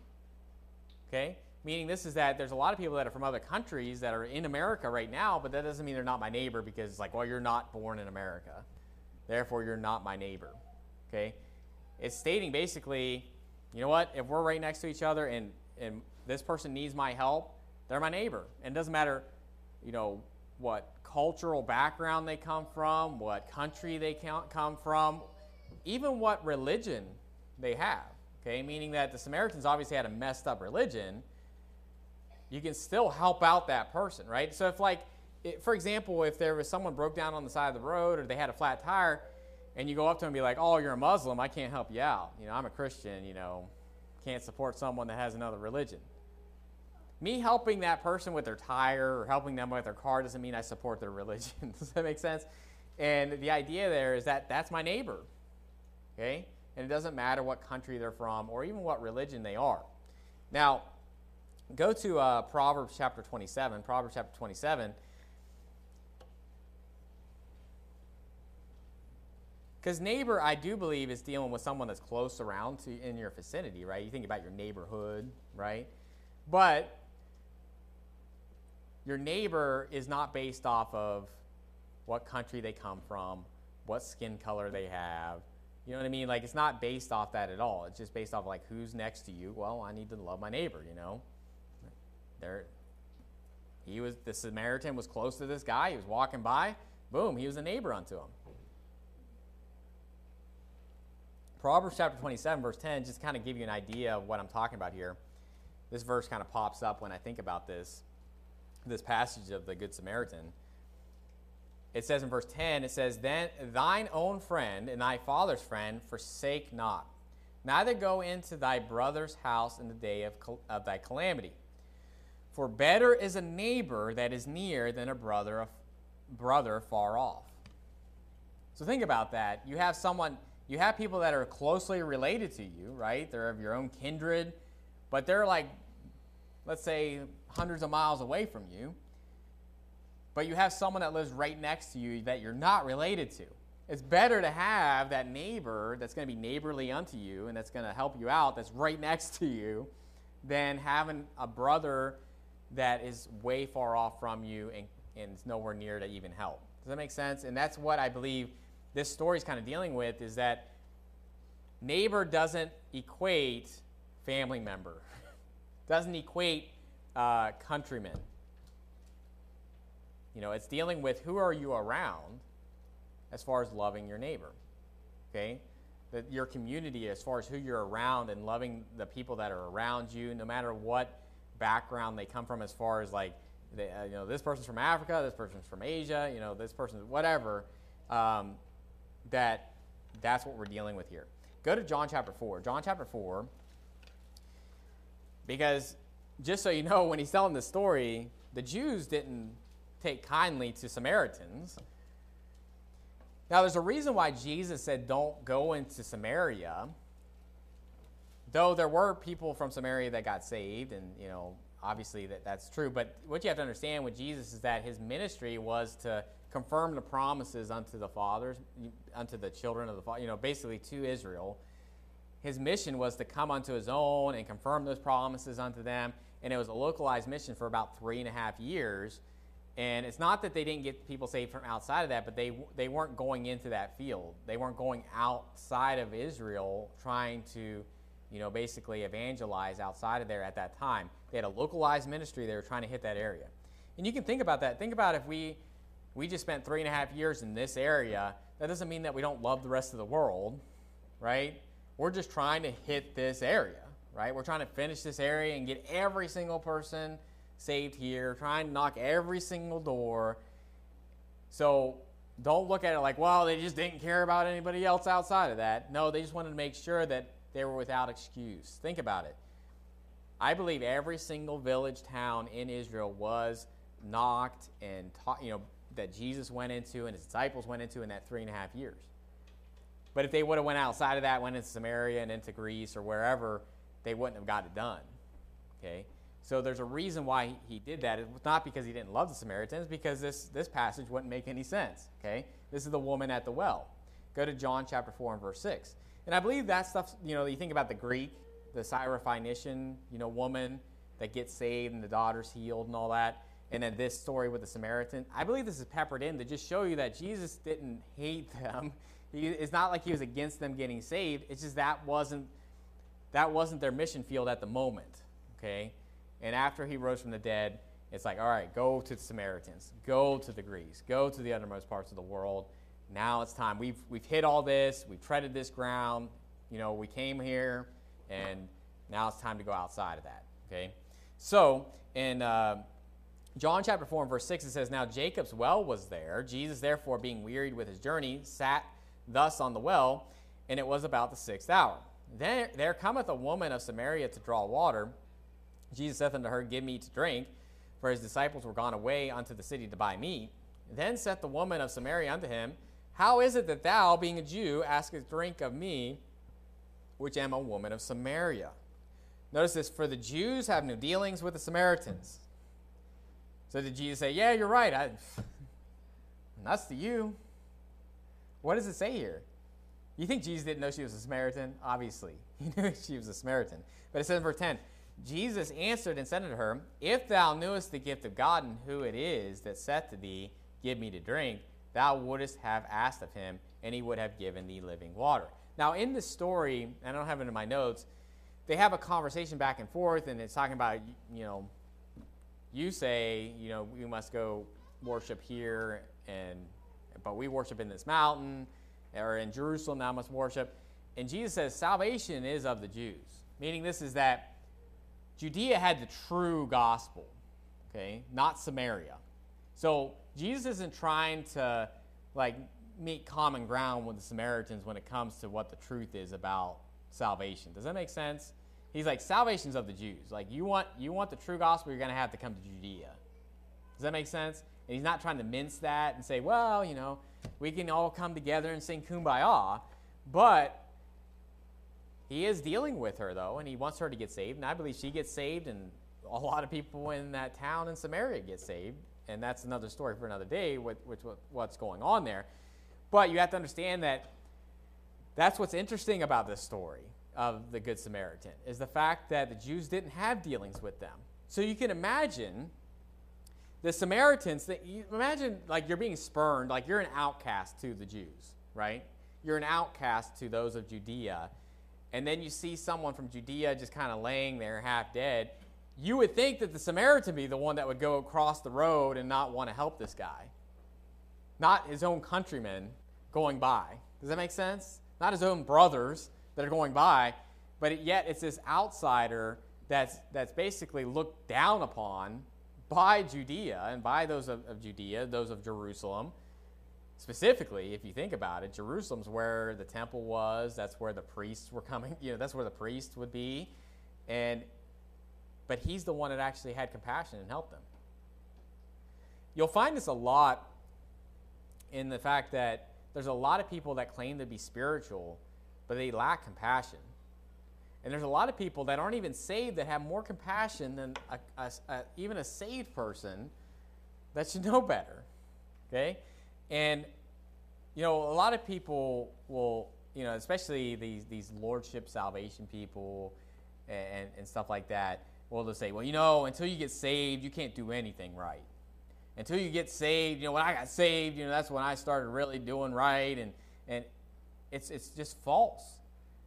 B: Okay? Meaning this is that there's a lot of people that are from other countries that are in America right now, but that doesn't mean they're not my neighbor, because it's like, well, you're not born in America. Therefore, you're not my neighbor. Okay? It's stating basically, you know what? If we're right next to each other and, and this person needs my help, they're my neighbor. And it doesn't matter, you know, what cultural background they come from, what country they come from, even what religion they have. Okay, meaning that the Samaritans obviously had a messed up religion. You can still help out that person, right? So if, like, it, for example, if there was someone broke down on the side of the road, or they had a flat tire, and you go up to them and be like, oh, you're a Muslim, I can't help you out. You know, I'm a Christian, you know, can't support someone that has another religion. Me helping that person with their tire or helping them with their car doesn't mean I support their religion. Does that make sense? And the idea there is that that's my neighbor, okay? And it doesn't matter what country they're from or even what religion they are. Now, go to uh, Proverbs chapter twenty-seven. Proverbs chapter twenty-seven. Because neighbor, I do believe, is dealing with someone that's close around to in your vicinity, right? You think about your neighborhood, right? But your neighbor is not based off of what country they come from, what skin color they have. You know what I mean? Like, it's not based off that at all. It's just based off, like, who's next to you. Well, I need to love my neighbor, you know? There, he was, the Samaritan was close to this guy. He was walking by. Boom, he was a neighbor unto him. Proverbs chapter twenty-seven, verse ten, just kind of give you an idea of what I'm talking about here. This verse kind of pops up when I think about this, this passage of the Good Samaritan. It says in verse ten, it says, then thine own friend and thy father's friend forsake not. Neither go into thy brother's house in the day of, of thy calamity. For better is a neighbor that is near than a brother, brother far off. So think about that. You have someone, you have people that are closely related to you, right? They're of your own kindred, but they're like, let's say, hundreds of miles away from you. But you have someone that lives right next to you that you're not related to. It's better to have that neighbor that's going to be neighborly unto you and that's going to help you out, that's right next to you, than having a brother that is way far off from you and, and is nowhere near to even help. Does that make sense? And that's what I believe this story is kind of dealing with, is that neighbor doesn't equate family member. Doesn't equate uh, countrymen. You know, it's dealing with who are you around as far as loving your neighbor, okay? That your community, as far as who you're around and loving the people that are around you, no matter what background they come from, as far as like, they, uh, you know, this person's from Africa, this person's from Asia, you know, this person's whatever, um, that that's what we're dealing with here. Go to John chapter four. John chapter four, because just so you know, when he's telling this story, the Jews didn't take kindly to Samaritans. Now, there's a reason why Jesus said don't go into Samaria, though there were people from Samaria that got saved, and, you know, obviously that, that's true. But what you have to understand with Jesus is that his ministry was to confirm the promises unto the fathers, unto the children of the father, you know, basically to Israel. His mission was to come unto his own and confirm those promises unto them, and it was a localized mission for about three and a half years. And it's not that they didn't get people saved from outside of that, but they they weren't going into that field. They weren't going outside of Israel trying to, you you know, basically evangelize outside of there at that time. They had a localized ministry. They were trying to hit that area. And you can think about that. Think about if we we just spent three and a half years in this area. That doesn't mean that we don't love the rest of the world, right? We're just trying to hit this area, right? We're trying to finish this area and get every single person saved here, trying to knock every single door. So don't look at it like, well, they just didn't care about anybody else outside of that. No, they just wanted to make sure that they were without excuse. Think about it. I believe every single village, town in Israel was knocked and taught, you know, that Jesus went into and his disciples went into in that three and a half years. But if they would have went outside of that, went into Samaria and into Greece or wherever, they wouldn't have got it done. Okay? So there's a reason why he did that. It was not because he didn't love the Samaritans, because this, this passage wouldn't make any sense. Okay? This is the woman at the well. Go to John chapter four and verse six. And I believe that stuff, you know, you think about the Greek, the Syrophoenician, you know, woman that gets saved and the daughter's healed and all that. And then this story with the Samaritan. I believe this is peppered in to just show you that Jesus didn't hate them. He, it's not like he was against them getting saved. It's just that wasn't that wasn't their mission field at the moment. Okay? And after he rose from the dead, it's like, all right, go to the Samaritans. Go to the Greeks. Go to the uttermost parts of the world. Now it's time. We've we've hit all this. We've treaded this ground. You know, we came here, and now it's time to go outside of that. Okay? So, in uh, John chapter four and verse six, it says, Now Jacob's well was there. Jesus, therefore, being wearied with his journey, sat thus on the well, and it was about the sixth hour. Then there cometh a woman of Samaria to draw water. Jesus saith unto her, Give me to drink, for his disciples were gone away unto the city to buy meat. Then saith the woman of Samaria unto him, How is it that thou, being a Jew, askest drink of me, which am a woman of Samaria? Notice this, for the Jews have no dealings with the Samaritans. So did Jesus say, yeah, you're right. I, nuts to you. What does it say here? You think Jesus didn't know she was a Samaritan? Obviously. He knew she was a Samaritan. But it says in verse ten, Jesus answered and said unto her, If thou knewest the gift of God and who it is that saith to thee, Give me to drink, thou wouldest have asked of him, and he would have given thee living water. Now in this story, and I don't have it in my notes, they have a conversation back and forth, and it's talking about, you know, you say, you know, we must go worship here, and but we worship in this mountain, or in Jerusalem thou must worship. And Jesus says salvation is of the Jews, meaning this is that Judea had the true gospel, okay, not Samaria. So Jesus isn't trying to, like, meet common ground with the Samaritans when it comes to what the truth is about salvation. Does that make sense? He's like, salvation's of the Jews. Like, you want you want the true gospel, you're going to have to come to Judea. Does that make sense? And he's not trying to mince that and say, well, you know, we can all come together and sing Kumbaya. But he is dealing with her, though, and he wants her to get saved. And I believe she gets saved, and a lot of people in that town in Samaria get saved. And that's another story for another day, with, with what's going on there. But you have to understand that that's what's interesting about this story of the Good Samaritan, is the fact that the Jews didn't have dealings with them. So you can imagine the Samaritans, that you imagine like you're being spurned, like you're an outcast to the Jews, right? You're an outcast to those of Judea. And then you see someone from Judea just kind of laying there half dead. You would think that the Samaritan would be the one that would go across the road and not want to help this guy. Not his own countrymen going by. Does that make sense? Not his own brothers that are going by, but yet it's this outsider that's that's basically looked down upon by Judea and by those of, of Judea, those of Jerusalem. Specifically, if you think about it, Jerusalem's where the temple was. That's where the priests were coming. You know, that's where the priests would be, and but he's the one that actually had compassion and helped them. You'll find this a lot in the fact that there's a lot of people that claim to be spiritual, but they lack compassion. And there's a lot of people that aren't even saved that have more compassion than a, a, a, even a saved person that should know better. Okay? And, you know, a lot of people will, you know, especially these, these lordship salvation people and, and stuff like that, will they'll say, well, you know, until you get saved, you can't do anything right. Until you get saved, you know, when I got saved, you know, that's when I started really doing right. And, and it's it's just false.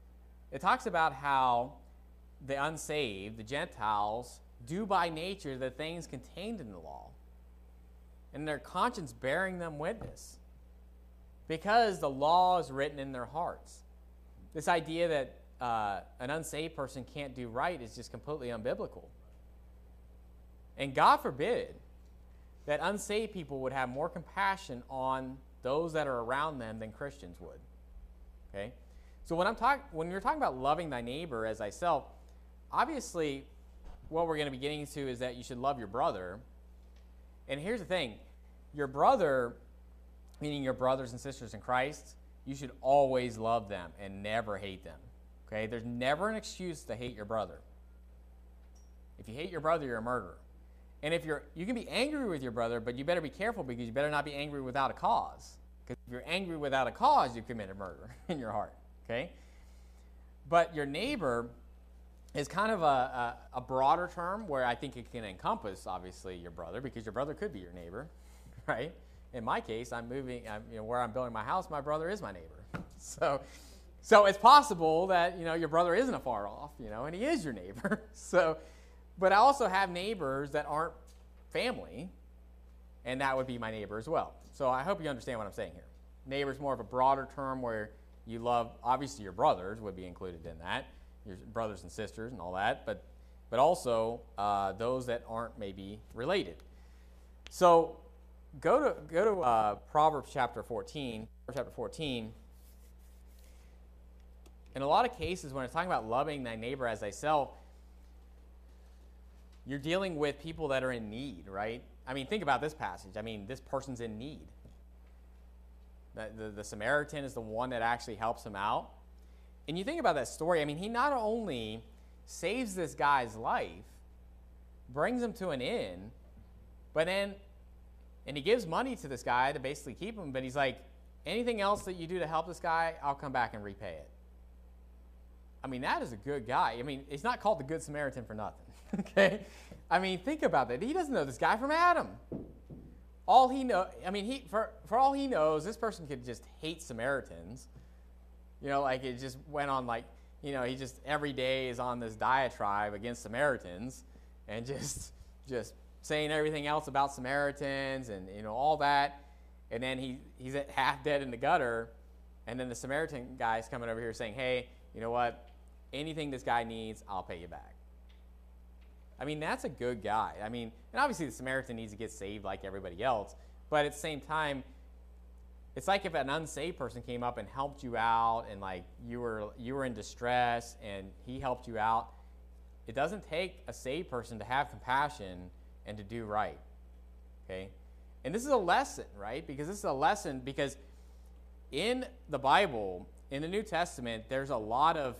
B: it talks about how the unsaved, the Gentiles, do by nature the things contained in the law, and their conscience bearing them witness, because the law is written in their hearts. This idea that uh, an unsaved person can't do right is just completely unbiblical. And God forbid that unsaved people would have more compassion on those that are around them than Christians would. Okay? So when I'm talking, when you're talking about loving thy neighbor as thyself, obviously what we're going to be getting to is that you should love your brother. And here's the thing. Your brother, meaning your brothers and sisters in Christ, you should always love them and never hate them. Okay? There's never an excuse to hate your brother. If you hate your brother, you're a murderer. And if you're, you can be angry with your brother, but you better be careful, because you better not be angry without a cause. Because if you're angry without a cause, you committed murder in your heart. Okay? But your neighbor is kind of a, a, a broader term where I think it can encompass, obviously, your brother, because your brother could be your neighbor, right? In my case, I'm moving, I'm, you know, where I'm building my house, my brother is my neighbor. So, so it's possible that, you know, your brother isn't afar off, you know, and he is your neighbor. So, but I also have neighbors that aren't family, and that would be my neighbor as well. So I hope you understand what I'm saying here. Neighbor is more of a broader term where you love, obviously your brothers would be included in that, your brothers and sisters and all that, but but also uh, those that aren't maybe related. So go to go to uh, Proverbs chapter fourteen. Chapter fourteen. In a lot of cases, when it's talking about loving thy neighbor as thyself, you're dealing with people that are in need, right? I mean, think about this passage. I mean, this person's in need. The, the, the Samaritan is the one that actually helps him out. And you think about that story, I mean, he not only saves this guy's life, brings him to an inn, but then, and he gives money to this guy to basically keep him, but he's like, anything else that you do to help this guy, I'll come back and repay it. I mean, that is a good guy. I mean, he's not called the Good Samaritan for nothing. Okay? I mean, think about that. He doesn't know this guy from Adam. All he know, I mean, he for, for all he knows, this person could just hate Samaritans. You know, like it just went on like, you know, he just every day is on this diatribe against Samaritans and just just saying everything else about Samaritans and, you know, all that. And then he he's half dead in the gutter. And then the Samaritan guy is coming over here saying, hey, you know what? Anything this guy needs, I'll pay you back. I mean, that's a good guy. I mean, and obviously the Samaritan needs to get saved like everybody else. But at the same time, it's like if an unsaved person came up and helped you out and like you were you were in distress and he helped you out. It doesn't take a saved person to have compassion and to do right. Okay? And this is a lesson, right? Because this is a lesson because in the Bible, in the New Testament, there's a lot of,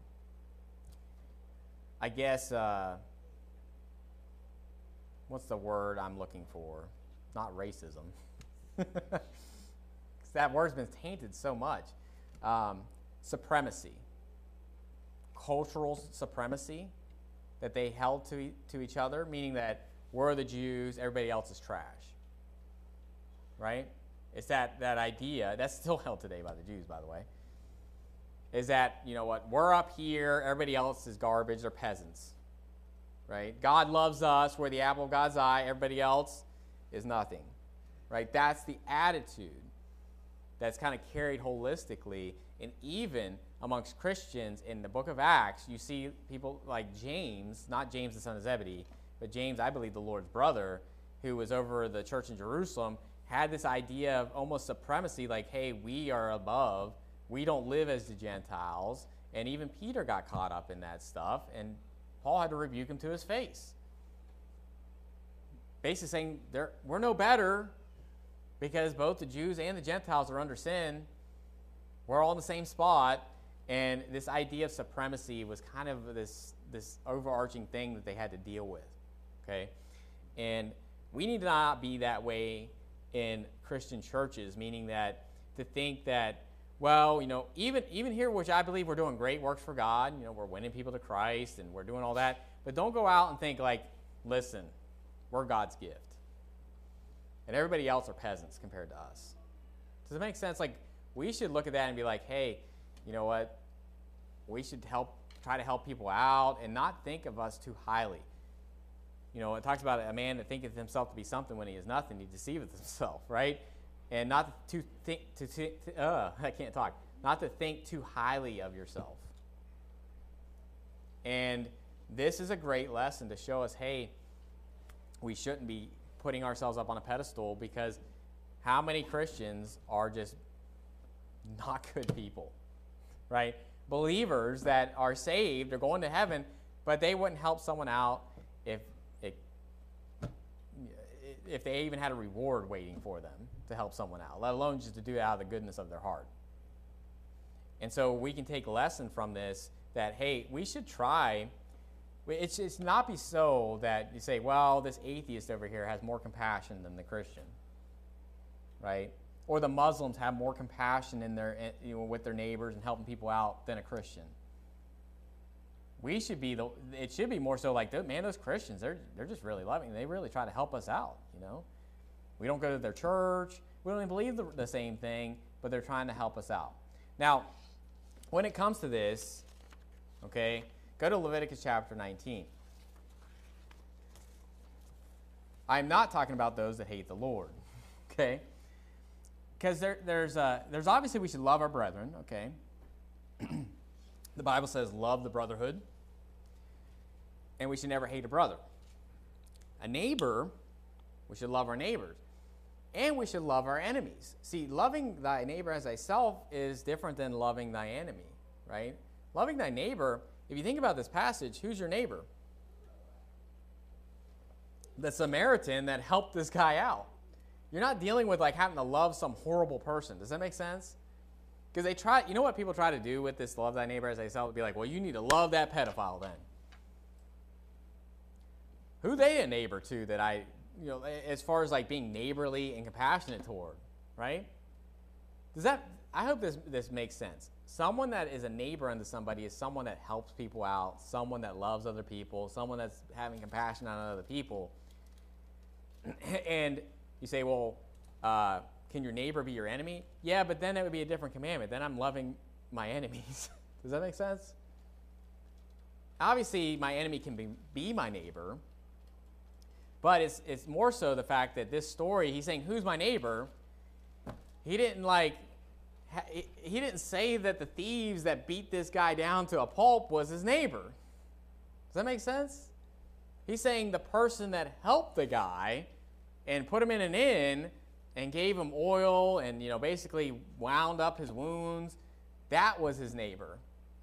B: I guess, uh, what's the word I'm looking for? Not racism. That word's been tainted so much. Um, supremacy. Cultural supremacy that they held to, e- to each other, meaning that we're the Jews, everybody else is trash. Right? It's that, that idea, that's still held today by the Jews, by the way, is that, you know what, we're up here, everybody else is garbage, they're peasants. Right? God loves us, we're the apple of God's eye, everybody else is nothing. Right? That's the attitude that's kind of carried holistically, and even amongst Christians in the book of Acts, you see people like James, not James the son of Zebedee, but James, I believe the Lord's brother, who was over the church in Jerusalem, had this idea of almost supremacy, like, hey, we are above, we don't live as the Gentiles, and even Peter got caught up in that stuff, and Paul had to rebuke him to his face. Basically saying, we're no better, because both the Jews and the Gentiles are under sin. We're all in the same spot. And this idea of supremacy was kind of this, this overarching thing that they had to deal with. Okay? And we need to not be that way in Christian churches, meaning that to think that, well, you know, even, even here, which I believe we're doing great works for God, you know, we're winning people to Christ and we're doing all that, but don't go out and think like, listen, we're God's gift. And everybody else are peasants compared to us. Does it make sense? Like, we should look at that and be like, hey, you know what? we should help, try to help people out and not think of us too highly. You know, it talks about a man that thinketh himself to be something when he is nothing, he deceiveth himself, right? And not to think, to, to uh, I can't talk, not to think too highly of yourself. And this is a great lesson to show us, hey, we shouldn't be putting ourselves up on a pedestal, because how many Christians are just not good people, right? Believers that are saved, are going to heaven, but they wouldn't help someone out if it, if they even had a reward waiting for them to help someone out, let alone just to do it out of the goodness of their heart. And so we can take a lesson from this that, hey, we should try. It's, it's not be so that you say, well, this atheist over here has more compassion than the Christian, right? Or the Muslims have more compassion in their, you know, with their neighbors and helping people out than a Christian. We should be the. It should be more so like, man, those Christians, they're they're just really loving. They really try to help us out. You know, we don't go to their church. We don't even believe the, the same thing, but they're trying to help us out. Now, when it comes to this, okay, go to Leviticus chapter nineteen. I'm not talking about those that hate the Lord, okay? Because there, there's uh, there's obviously we should love our brethren, okay? The Bible says love the brotherhood, and we should never hate a brother. A neighbor, we should love our neighbors, and we should love our enemies. See, loving thy neighbor as thyself is different than loving thy enemy, right? Loving thy neighbor, if you think about this passage, who's your neighbor? The Samaritan that helped this guy out. You're not dealing with like having to love some horrible person. Does that make sense? Because they try, you know what people try to do with this love thy neighbor as thyself? Be like, well, you need to love that pedophile then. Who they a neighbor to that I, you know, as far as like being neighborly and compassionate toward, right? Does that, I hope this, this makes sense. Someone that is a neighbor unto somebody is someone that helps people out, someone that loves other people, someone that's having compassion on other people. And you say, well, uh, can your neighbor be your enemy? Yeah, but then that would be a different commandment. Then I'm loving my enemies. Does that make sense? Obviously, my enemy can be, be my neighbor, but it's it's more so the fact that this story, he's saying, who's my neighbor? He didn't like, ha, he didn't say that the thieves that beat this guy down to a pulp was his neighbor. Does that make sense? He's saying the person that helped the guy and put him in an inn and gave him oil and, you know, basically wound up his wounds, that was his neighbor.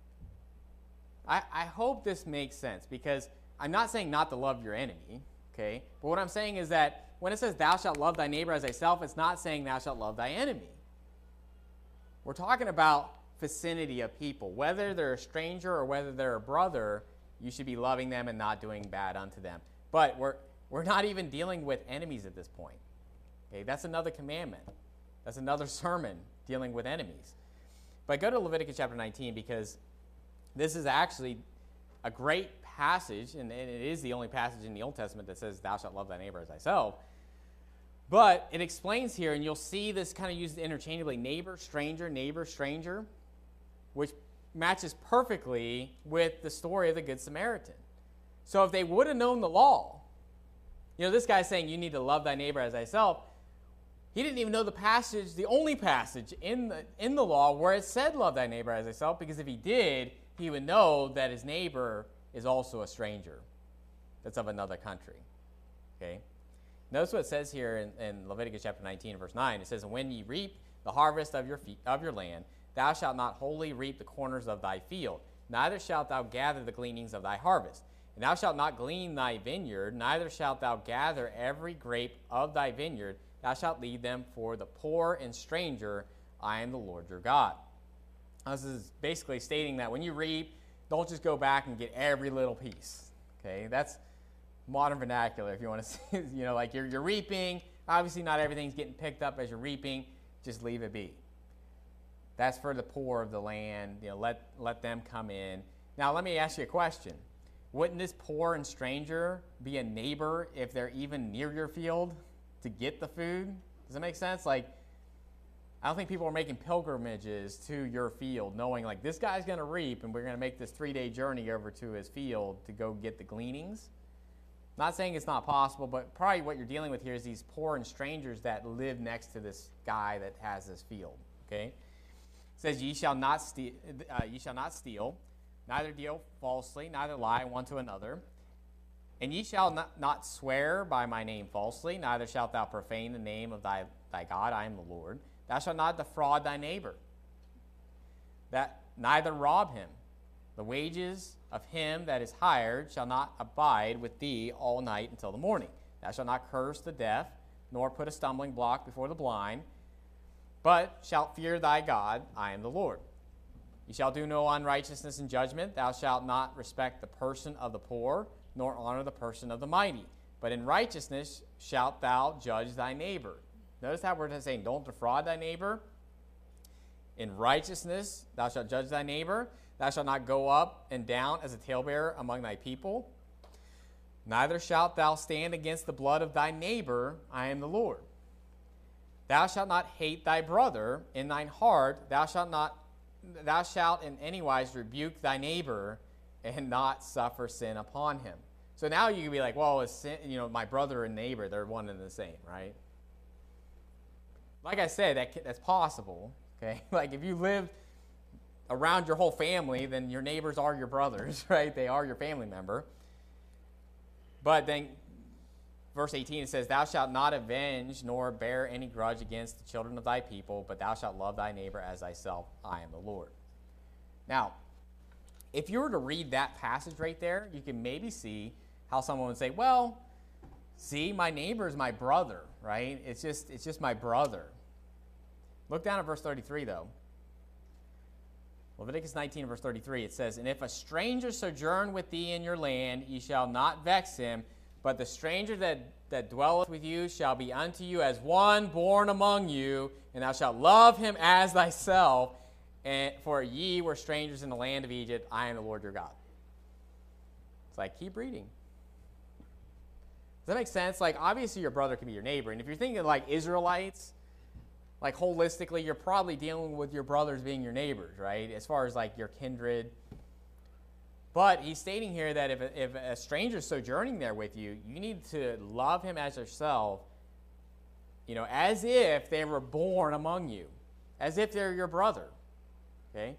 B: I, I hope this makes sense, because I'm not saying not to love your enemy, okay? But what I'm saying is that when it says thou shalt love thy neighbor as thyself, it's not saying thou shalt love thy enemy. We're talking about vicinity of people. Whether they're a stranger or whether they're a brother, you should be loving them and not doing bad unto them. But we're we're not even dealing with enemies at this point. Okay, that's another commandment. That's another sermon dealing with enemies. But go to Leviticus chapter nineteen, because this is actually a great passage, and it is the only passage in the Old Testament that says, thou shalt love thy neighbor as thyself. But it explains here, and you'll see this kind of used interchangeably, neighbor, stranger, neighbor, stranger, which matches perfectly with the story of the Good Samaritan. So if they would have known the law, you know, this guy's saying you need to love thy neighbor as thyself. He didn't even know the passage, the only passage in the in the law where it said love thy neighbor as thyself, because if he did, he would know that his neighbor is also a stranger that's of another country. Okay? Notice what it says here in, in Leviticus chapter nineteen, verse nine. It says, and when ye reap the harvest of your fe- of your land, thou shalt not wholly reap the corners of thy field, neither shalt thou gather the gleanings of thy harvest. And thou shalt not glean thy vineyard, neither shalt thou gather every grape of thy vineyard. Thou shalt leave them for the poor and stranger. I am the Lord your God. Now, this is basically stating that when you reap, don't just go back and get every little piece. Okay, that's modern vernacular. If you want to see, you know, like you're you're reaping. Obviously, not everything's getting picked up as you're reaping. Just leave it be. That's for the poor of the land. You know, let let them come in. Now, let me ask you a question. Wouldn't this poor and stranger be a neighbor if they're even near your field to get the food? Does that make sense? Like, I don't think people are making pilgrimages to your field knowing like this guy's going to reap and we're going to make this three-day journey over to his field to go get the gleanings. Not saying it's not possible, but probably what you're dealing with here is these poor and strangers that live next to this guy that has this field. Okay, it says, "Ye shall not steal. Uh, ye shall not steal, neither deal falsely, neither lie one to another. And ye shall not, not swear by my name falsely, neither shalt thou profane the name of thy, thy God. I am the Lord. Thou shalt not defraud thy neighbor, that neither rob him. The wages of him that is hired shall not abide with thee all night until the morning. Thou shalt not curse the deaf, nor put a stumbling block before the blind, but shalt fear thy God. I am the Lord. You shall do no unrighteousness in judgment. Thou shalt not respect the person of the poor, nor honor the person of the mighty. But in righteousness shalt thou judge thy neighbor." Notice how we're saying, don't defraud thy neighbor. In righteousness thou shalt judge thy neighbor. Thou shalt not go up and down as a talebearer among thy people. Neither shalt thou stand against the blood of thy neighbor. I am the Lord. Thou shalt not hate thy brother in thine heart. Thou shalt not, thou shalt in any wise rebuke thy neighbor and not suffer sin upon him. So now you can be like, well, is sin, you know, my brother and neighbor, they're one and the same, right? Like I said, that that's possible. Okay, like if you live around your whole family, then your neighbors are your brothers, right? They are your family member. But then verse eighteen, it says, "Thou shalt not avenge nor bear any grudge against the children of thy people, but thou shalt love thy neighbor as thyself. I am the Lord." Now, if you were to read that passage right there, you can maybe see how someone would say, well, see, my neighbor is my brother, right? It's just, it's just my brother. Look down at verse thirty-three, though. Leviticus nineteen, verse thirty-three, it says, "And if a stranger sojourn with thee in your land, ye shall not vex him, but the stranger that, that dwelleth with you shall be unto you as one born among you, and thou shalt love him as thyself. And for ye were strangers in the land of Egypt. I am the Lord your God." It's like, keep reading. Does that make sense? Like, obviously your brother can be your neighbor. And if you're thinking like Israelites, like holistically, you're probably dealing with your brothers being your neighbors, right? As far as like your kindred. But he's stating here that if a, if a stranger is sojourning there with you, you need to love him as yourself, you know, as if they were born among you, as if they're your brother. Okay?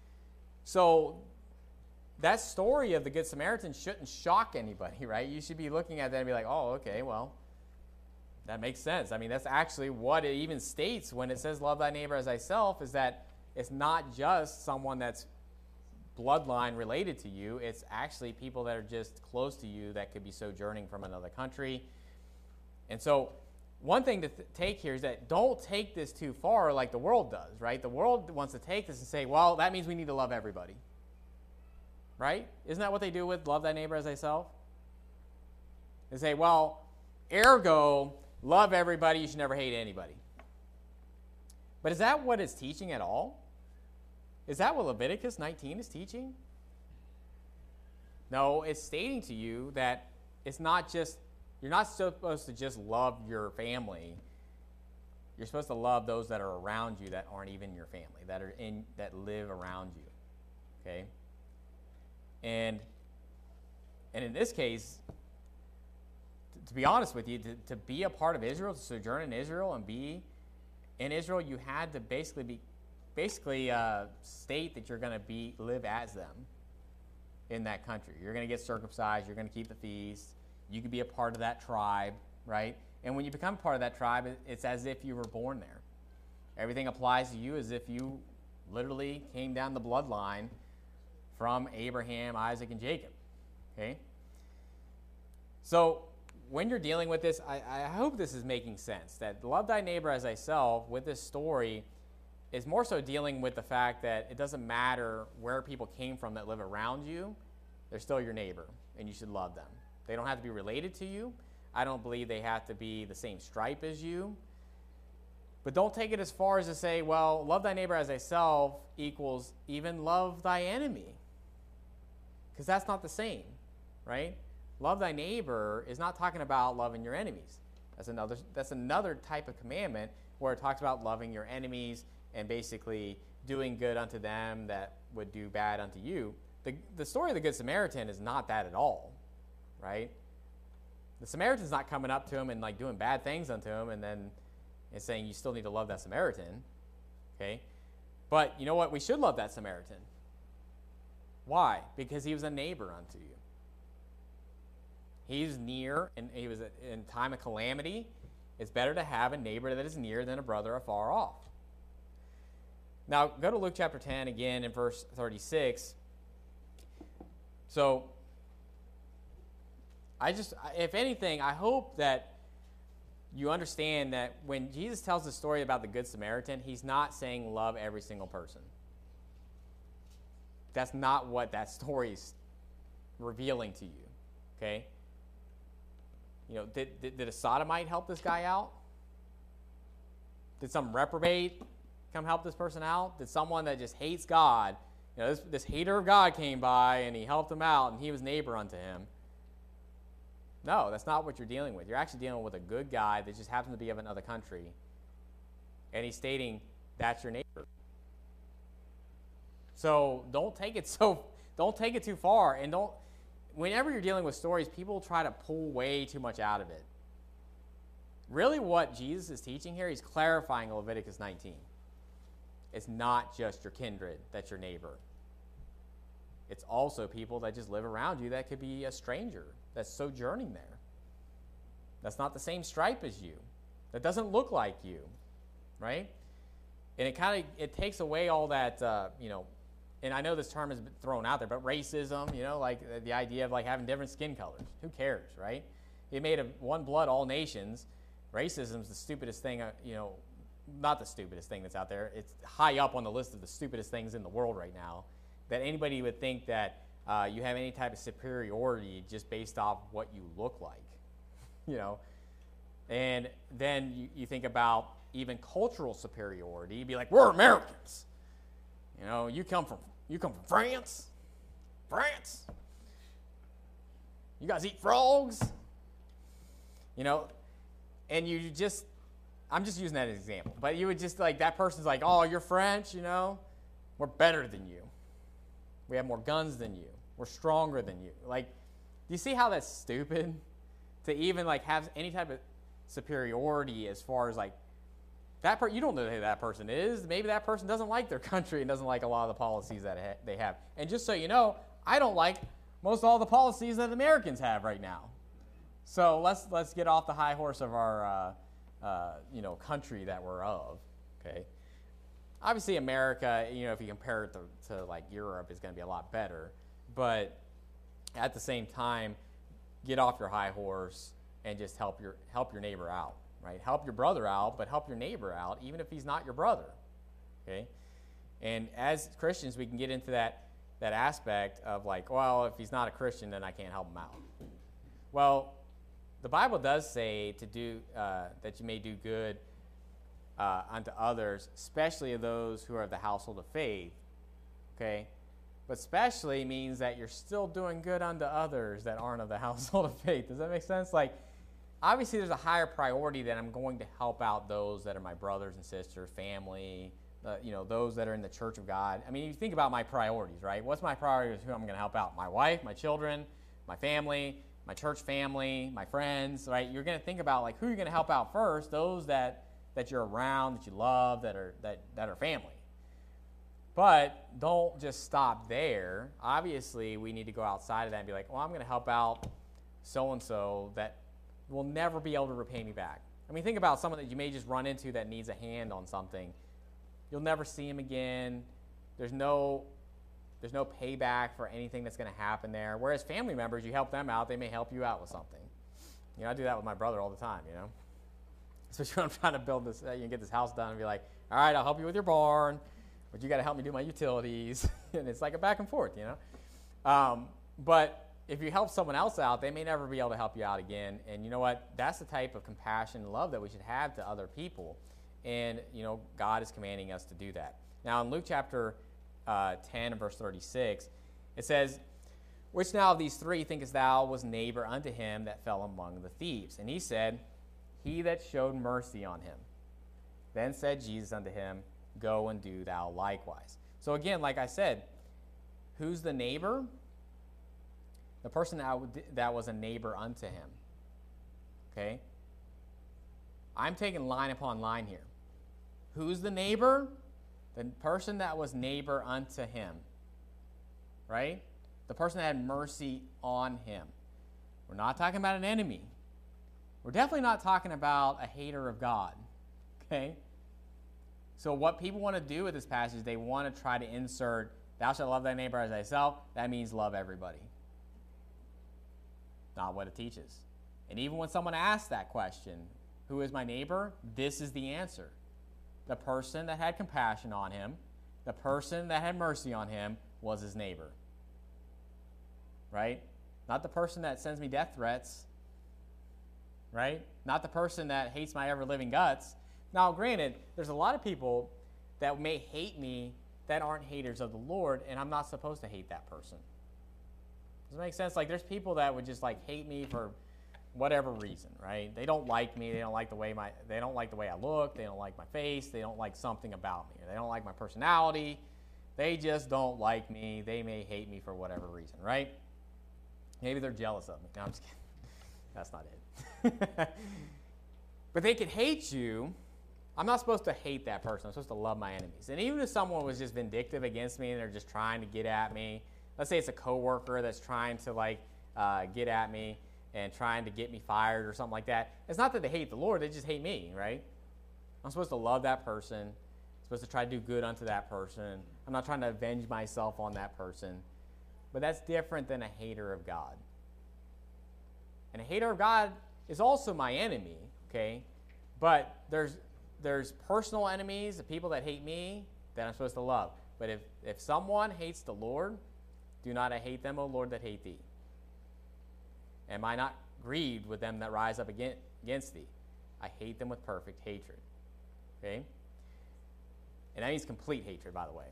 B: So that story of the Good Samaritan shouldn't shock anybody, right? You should be looking at that and be like, oh, okay, well, that makes sense. I mean, that's actually what it even states when it says love thy neighbor as thyself, is that it's not just someone that's bloodline related to you. It's actually people that are just close to you that could be sojourning from another country. And so one thing to th- take here is that don't take this too far like the world does, right? The world wants to take this and say, well, that means we need to love everybody, right? Isn't that what they do with love thy neighbor as thyself? They say, well, ergo, love everybody, you should never hate anybody. But is that what it's teaching at all? Is that what Leviticus nineteen is teaching? No, it's stating to you that it's not just, you're not supposed to just love your family. You're supposed to love those that are around you that aren't even your family, that are in, that live around you. Okay? And and in this case, to be honest with you, to, to be a part of Israel, to sojourn in Israel and be in Israel, you had to basically be, basically uh, state that you're going to be live as them in that country. You're going to get circumcised. You're going to keep the feast. You could be a part of that tribe, right? And when you become part of that tribe, it's as if you were born there. Everything applies to you as if you literally came down the bloodline from Abraham, Isaac, and Jacob. Okay? So when you're dealing with this, I, I hope this is making sense, that love thy neighbor as thyself with this story is more so dealing with the fact that it doesn't matter where people came from that live around you, they're still your neighbor, and you should love them. They don't have to be related to you. I don't believe they have to be the same stripe as you. But don't take it as far as to say, well, love thy neighbor as thyself equals even love thy enemy. Because that's not the same, right? Love thy neighbor is not talking about loving your enemies. That's another, that's another type of commandment where it talks about loving your enemies and basically doing good unto them that would do bad unto you. The, the story of the Good Samaritan is not that at all, right? The Samaritan's not coming up to him and like doing bad things unto him and then and saying you still need to love that Samaritan, okay? But you know what? We should love that Samaritan. Why? Because he was a neighbor unto you. He's near, and he was in time of calamity. It's better to have a neighbor that is near than a brother afar off. Now, go to Luke chapter ten again in verse thirty-six. So, I just, if anything, I hope that you understand that when Jesus tells the story about the Good Samaritan, he's not saying love every single person. That's not what that story is revealing to you, okay? You know, did, did, did a sodomite help this guy out? Did some reprobate come help this person out? Did someone that just hates God, you know, this, this hater of God came by and he helped him out and he was neighbor unto him? No, that's not what you're dealing with. You're actually dealing with a good guy that just happens to be of another country. And he's stating, that's your neighbor. So don't take it so, don't take it too far. And don't, whenever you're dealing with stories, people try to pull way too much out of it. Really what Jesus is teaching here, he's clarifying Leviticus nineteen. It's not just your kindred that's your neighbor. It's also people that just live around you that could be a stranger that's sojourning there. That's not the same stripe as you. That doesn't look like you, right? And it kind of, it takes away all that, uh, you know, and I know this term has been thrown out there, but racism, you know, like the idea of like having different skin colors. Who cares, right? It made of one blood all nations. Racism is the stupidest thing, uh, you know, not the stupidest thing that's out there. It's high up on the list of the stupidest things in the world right now. That anybody would think that uh, you have any type of superiority just based off what you look like, you know. And then you, you think about even cultural superiority. You'd be like, we're Americans. You know, you come from you come from France, France. You guys eat frogs. You know, and you just, I'm just using that as an example. But you would just like, that person's like, oh, you're French, you know. We're better than you. We have more guns than you. We're stronger than you. Like, do you see how that's stupid? To even like have any type of superiority as far as like, that per- you don't know who that person is. Maybe that person doesn't like their country and doesn't like a lot of the policies that ha- they have. And just so you know, I don't like most all the policies that Americans have right now. So let's let's get off the high horse of our uh, uh, you know country that we're of. Okay. Obviously, America, you know, if you compare it to, to like Europe, is going to be a lot better. But at the same time, get off your high horse and just help your help your neighbor out, right? Help your brother out, but help your neighbor out, even if he's not your brother. Okay. And as Christians, we can get into that that aspect of like, well, if he's not a Christian, then I can't help him out. Well, the Bible does say to do uh, that you may do good Uh, unto others, especially those who are of the household of faith, okay? But especially means that you're still doing good unto others that aren't of the household of faith. Does that make sense? Like, obviously there's a higher priority that I'm going to help out those that are my brothers and sisters, family, uh, you know, those that are in the church of God. I mean, you think about my priorities, right? What's my priority is who I'm going to help out? My wife, my children, my family, my church family, my friends, right? You're going to think about, like, who you're going to help out first, those that that you're around, that you love, that are that, that are family. But don't just stop there. Obviously, we need to go outside of that and be like, well, I'm going to help out so-and-so that will never be able to repay me back. I mean, think about someone that you may just run into that needs a hand on something. You'll never see him again. There's no, there's no payback for anything that's going to happen there. Whereas family members, you help them out, they may help you out with something. You know, I do that with my brother all the time, you know. Especially when I'm trying to build this, uh, you know, get this house done and be like, all right, I'll help you with your barn, but you got to help me do my utilities. And it's like a back and forth, you know. Um, but if you help someone else out, they may never be able to help you out again. And you know what? That's the type of compassion and love that we should have to other people. And, you know, God is commanding us to do that. Now, in Luke chapter uh, ten and verse thirty-six, it says, which now of these three thinkest thou was neighbor unto him that fell among the thieves? And he said, he that showed mercy on him. Then said Jesus unto him, Go and do thou likewise. So again, like I said, who's the neighbor? The person that, that was a neighbor unto him. Okay? I'm taking line upon line here. Who's the neighbor? The person that was neighbor unto him. Right? The person that had mercy on him. We're not talking about an enemy. We're definitely not talking about a hater of God. Okay? So what people want to do with this passage, they want to try to insert, thou shalt love thy neighbor as thyself. That means love everybody. Not what it teaches. And even when someone asks that question, who is my neighbor? This is the answer. The person that had compassion on him, the person that had mercy on him was his neighbor. Right? Not the person that sends me death threats. Right? Not the person that hates my ever-living guts. Now, granted, there's a lot of people that may hate me that aren't haters of the Lord, and I'm not supposed to hate that person. Does it make sense? Like, there's people that would just, like, hate me for whatever reason, right? They don't like me. They don't like the way my, they don't like the way I look. They don't like my face. They don't like something about me. Or they don't like my personality. They just don't like me. They may hate me for whatever reason, right? Maybe they're jealous of me. No, I'm just kidding. That's not it. But they could hate you. I'm not supposed to hate that person. I'm supposed to love my enemies. And even if someone was just vindictive against me and they're just trying to get at me, let's say it's a coworker that's trying to like uh, get at me and trying to get me fired or something like that. It's not that they hate the Lord. They just hate me, right? I'm supposed to love that person. I'm supposed to try to do good unto that person. I'm not trying to avenge myself on that person. But that's different than a hater of God. And a hater of God is also my enemy, okay? But there's there's personal enemies, the people that hate me, that I'm supposed to love. But if, if someone hates the Lord, do not I hate them, O Lord, that hate thee. Am I not grieved with them that rise up against thee? I hate them with perfect hatred. Okay? And that means complete hatred, by the way.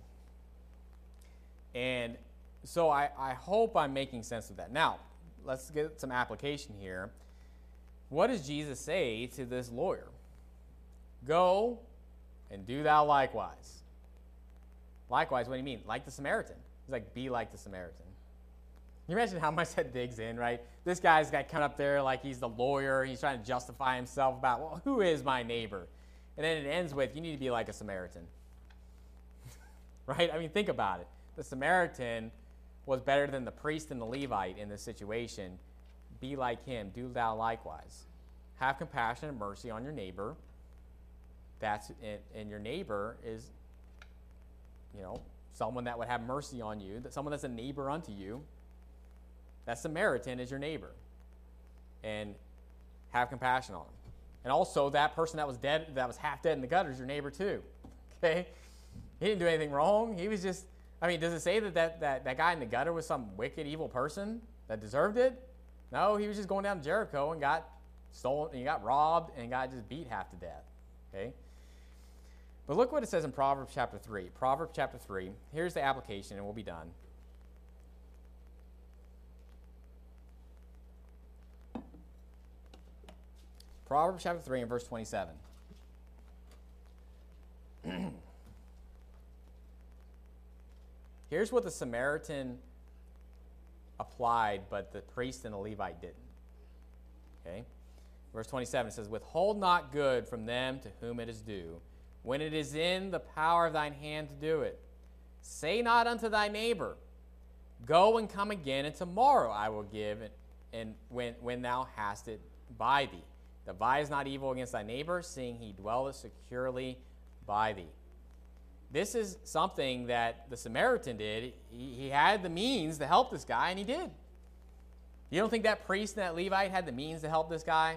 B: And so I, I hope I'm making sense of that. Now, let's get some application here. What does Jesus say to this lawyer? Go and do thou likewise. Likewise, what do you mean? Like the Samaritan. He's like, be like the Samaritan. Can you imagine how much that digs in, right? This guy's got coming up there like he's the lawyer. He's trying to justify himself about, well, who is my neighbor? And then it ends with, you need to be like a Samaritan. Right? I mean, think about it. The Samaritan was better than the priest and the Levite in this situation. Be like him. Do thou likewise. Have compassion and mercy on your neighbor. That's and, and your neighbor is, you know, someone that would have mercy on you, that someone that's a neighbor unto you. That Samaritan is your neighbor. And have compassion on him. And also that person that was dead, that was half dead in the gutter is your neighbor too. Okay? He didn't do anything wrong. He was just, I mean, does it say that that, that, that guy in the gutter was some wicked, evil person that deserved it? No, he was just going down to Jericho and got stolen, and he got robbed and got just beat half to death. Okay? But look what it says in Proverbs chapter three. Proverbs chapter three. Here's the application, and we'll be done. Proverbs chapter three and verse twenty-seven. Here's what the Samaritan applied, but the priest and the Levite didn't. Okay? Verse twenty-seven says, withhold not good from them to whom it is due, when it is in the power of thine hand to do it. Say not unto thy neighbor, go and come again, and tomorrow I will give, and, and when, when thou hast it by thee. Devise not evil against thy neighbor, seeing he dwelleth securely by thee. This is something that the Samaritan did. He, he had the means to help this guy, and he did. You don't think that priest and that Levite had the means to help this guy?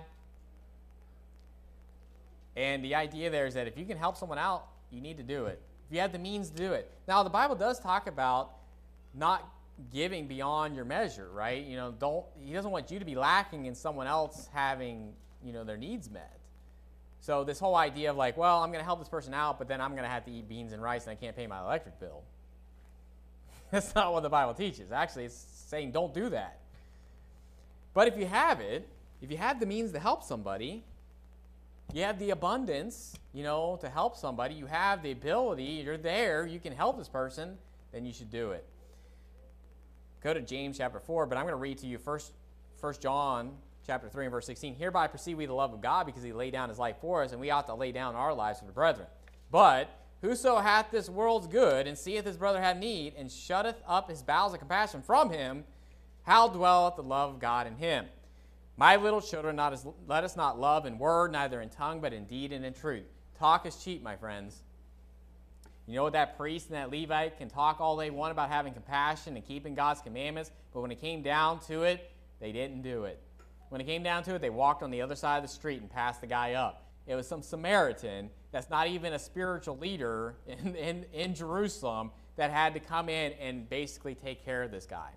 B: And the idea there is that if you can help someone out, you need to do it. If you have the means to do it. Now, the Bible does talk about not giving beyond your measure, right? You know, don't. He doesn't want you to be lacking in someone else having, you know, their needs met. So this whole idea of like, well, I'm going to help this person out, but then I'm going to have to eat beans and rice and I can't pay my electric bill. That's not what the Bible teaches. Actually, it's saying don't do that. But if you have it, if you have the means to help somebody, you have the abundance, you know, to help somebody, you have the ability, you're there, you can help this person, then you should do it. Go to James chapter four, but I'm going to read to you first, First John chapter three and verse sixteen. Hereby perceive we the love of God, because he laid down his life for us, and we ought to lay down our lives for the brethren. But whoso hath this world's good, and seeth his brother have need, and shutteth up his bowels of compassion from him, how dwelleth the love of God in him? My little children, not as, let us not love in word, neither in tongue, but in deed and in truth. Talk is cheap, my friends. You know what, that priest and that Levite can talk all they want about having compassion and keeping God's commandments, but when it came down to it, they didn't do it. When it came down to it, they walked on the other side of the street and passed the guy up. It was some Samaritan that's not even a spiritual leader in, in, in Jerusalem that had to come in and basically take care of this guy.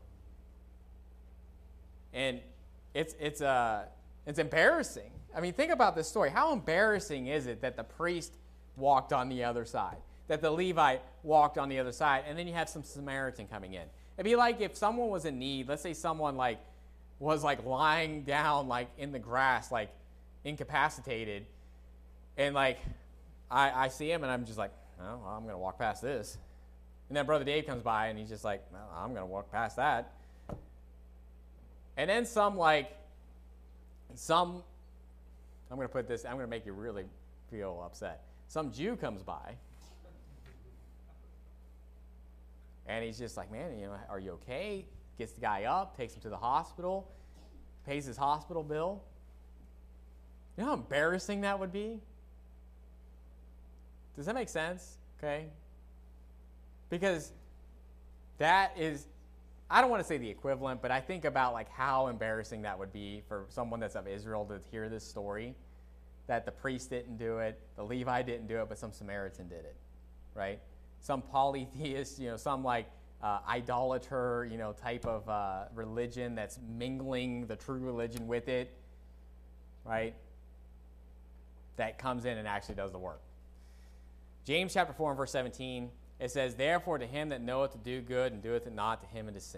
B: And it's it's uh, it's embarrassing. I mean, think about this story. How embarrassing is it that the priest walked on the other side, that the Levite walked on the other side, and then you have some Samaritan coming in? It'd be like if someone was in need. Let's say someone like was like lying down like in the grass, like incapacitated, and like I, I see him and I'm just like, oh, well, I'm gonna walk past this. And then Brother Dave comes by and he's just like, well, I'm gonna walk past that. And then some like some I'm gonna put this, I'm gonna make you really feel upset. Some Jew comes by and he's just like, man, you know, are you okay? Gets the guy up, takes him to the hospital, pays his hospital bill. You know how embarrassing that would be? Does that make sense? Okay? Because that is, I don't want to say the equivalent, but I think about like how embarrassing that would be for someone that's of Israel to hear this story, that the priest didn't do it, the Levi didn't do it, but some Samaritan did it, right? Some polytheist, you know, some like uh, idolater, you know, type of uh, religion that's mingling the true religion with it, right? That comes in and actually does the work. James chapter four and verse seventeen, it says, therefore to him that knoweth to do good and doeth it not, to him it is sin.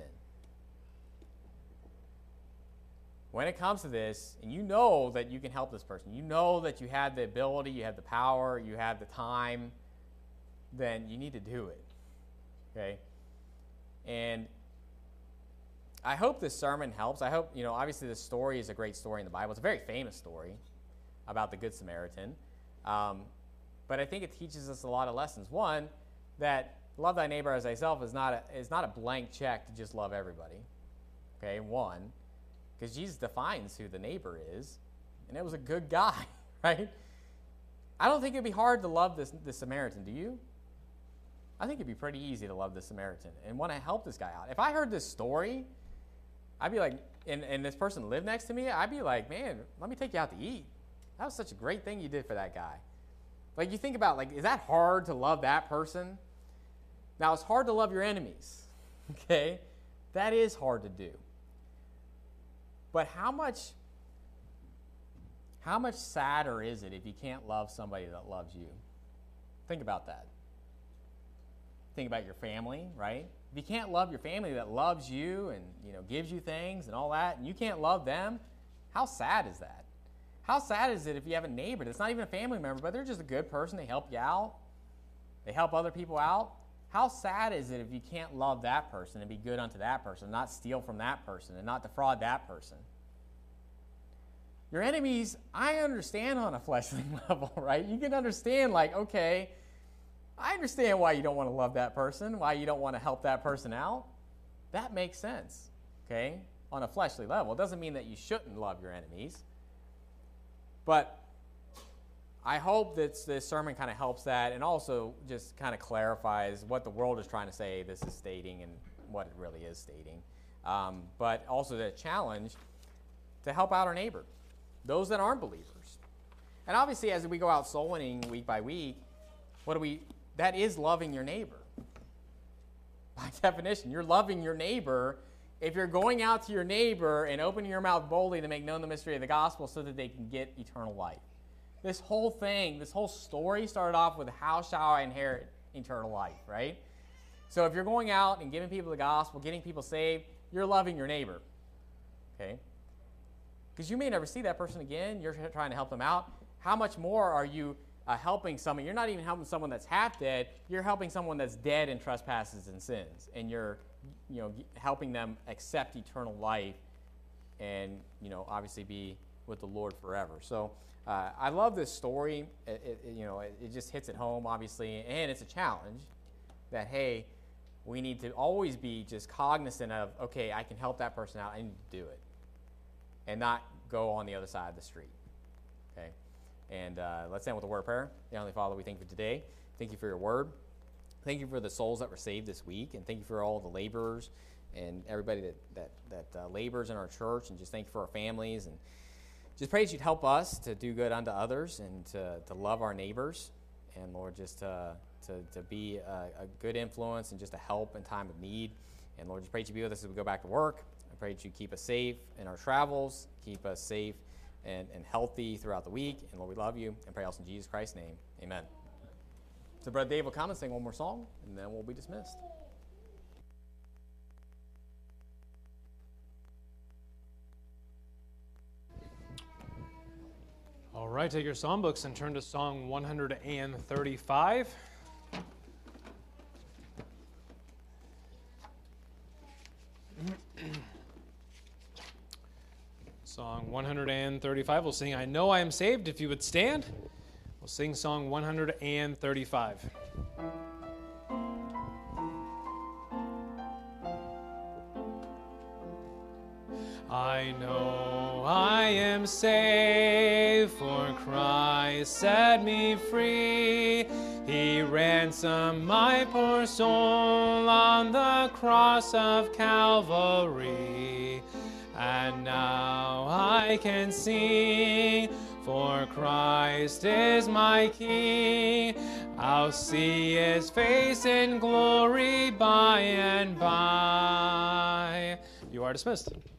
B: When it comes to this, and you know that you can help this person, you know that you have the ability, you have the power, you have the time, then you need to do it, okay? And I hope this sermon helps. I hope, you know, obviously this story is a great story in the Bible. It's a very famous story about the Good Samaritan. Um, but I think it teaches us a lot of lessons. One, that love thy neighbor as thyself is not a, is not a blank check to just love everybody. Okay, one, because Jesus defines who the neighbor is, and it was a good guy, right? I don't think it'd be hard to love this, this Samaritan, do you? I think it'd be pretty easy to love this Samaritan and want to help this guy out. If I heard this story, I'd be like, and, and this person lived next to me, I'd be like, man, let me take you out to eat. That was such a great thing you did for that guy. Like, you think about, like, is that hard to love that person? Now, it's hard to love your enemies, okay? That is hard to do. But how much, how much sadder is it if you can't love somebody that loves you? Think about that. Think about your family, right? If you can't love your family that loves you and, you know, gives you things and all that, and you can't love them, how sad is that? How sad is it if you have a neighbor that's not even a family member, but they're just a good person, they help you out, they help other people out? How sad is it if you can't love that person and be good unto that person, not steal from that person, and not defraud that person? Your enemies, I understand on a fleshly level, right? You can understand, like, okay, I understand why you don't want to love that person, why you don't want to help that person out. That makes sense, okay, on a fleshly level. It doesn't mean that you shouldn't love your enemies. But I hope that this sermon kind of helps that, and also just kind of clarifies what the world is trying to say this is stating and what it really is stating. Um, but also the challenge to help out our neighbor, those that aren't believers. And obviously, as we go out soul winning week by week, what do we? That is loving your neighbor. By definition, you're loving your neighbor if you're going out to your neighbor and opening your mouth boldly to make known the mystery of the gospel so that they can get eternal life. This whole thing, this whole story started off with, how shall I inherit eternal life, right? So if you're going out and giving people the gospel, getting people saved, you're loving your neighbor, okay? Because you may never see that person again. You're trying to help them out. how much more are you uh, helping someone? You're not even helping someone that's half dead. You're helping someone that's dead in trespasses and sins, and you're, you know, helping them accept eternal life, and you know, obviously be with the Lord forever. So uh, I love this story. It, it, you know, it, it just hits it home, obviously, and it's a challenge that, hey, we need to always be just cognizant of, okay, I can help that person out. I need to do it, and not go on the other side of the street. Okay, and uh, let's end with a word of prayer. Heavenly Father, we thank you for today. Thank you for your word. Thank you for the souls that were saved this week, and thank you for all the laborers and everybody that that that uh, labors in our church, and just thank you for our families, and just pray that you'd help us to do good unto others and to, to love our neighbors, and Lord, just uh, to, to be a, a good influence and just a help in time of need. And Lord, just pray that you be with us as we go back to work. I pray that you keep us safe in our travels, keep us safe and, and healthy throughout the week. And Lord, we love you, and pray else in Jesus Christ's name. Amen. So Brother Dave will come and sing one more song, and then we'll be dismissed.
A: All right, take your songbooks and turn to Song one hundred thirty-five. Song one hundred thirty-five. We'll sing I Know I Am Saved. If you would stand, we'll sing Song one hundred thirty-five. I know I am saved, for Christ set me free. He ransomed my poor soul on the cross of Calvary. And now I can sing, for Christ is my King. I'll see his face in glory by and by. You are dismissed.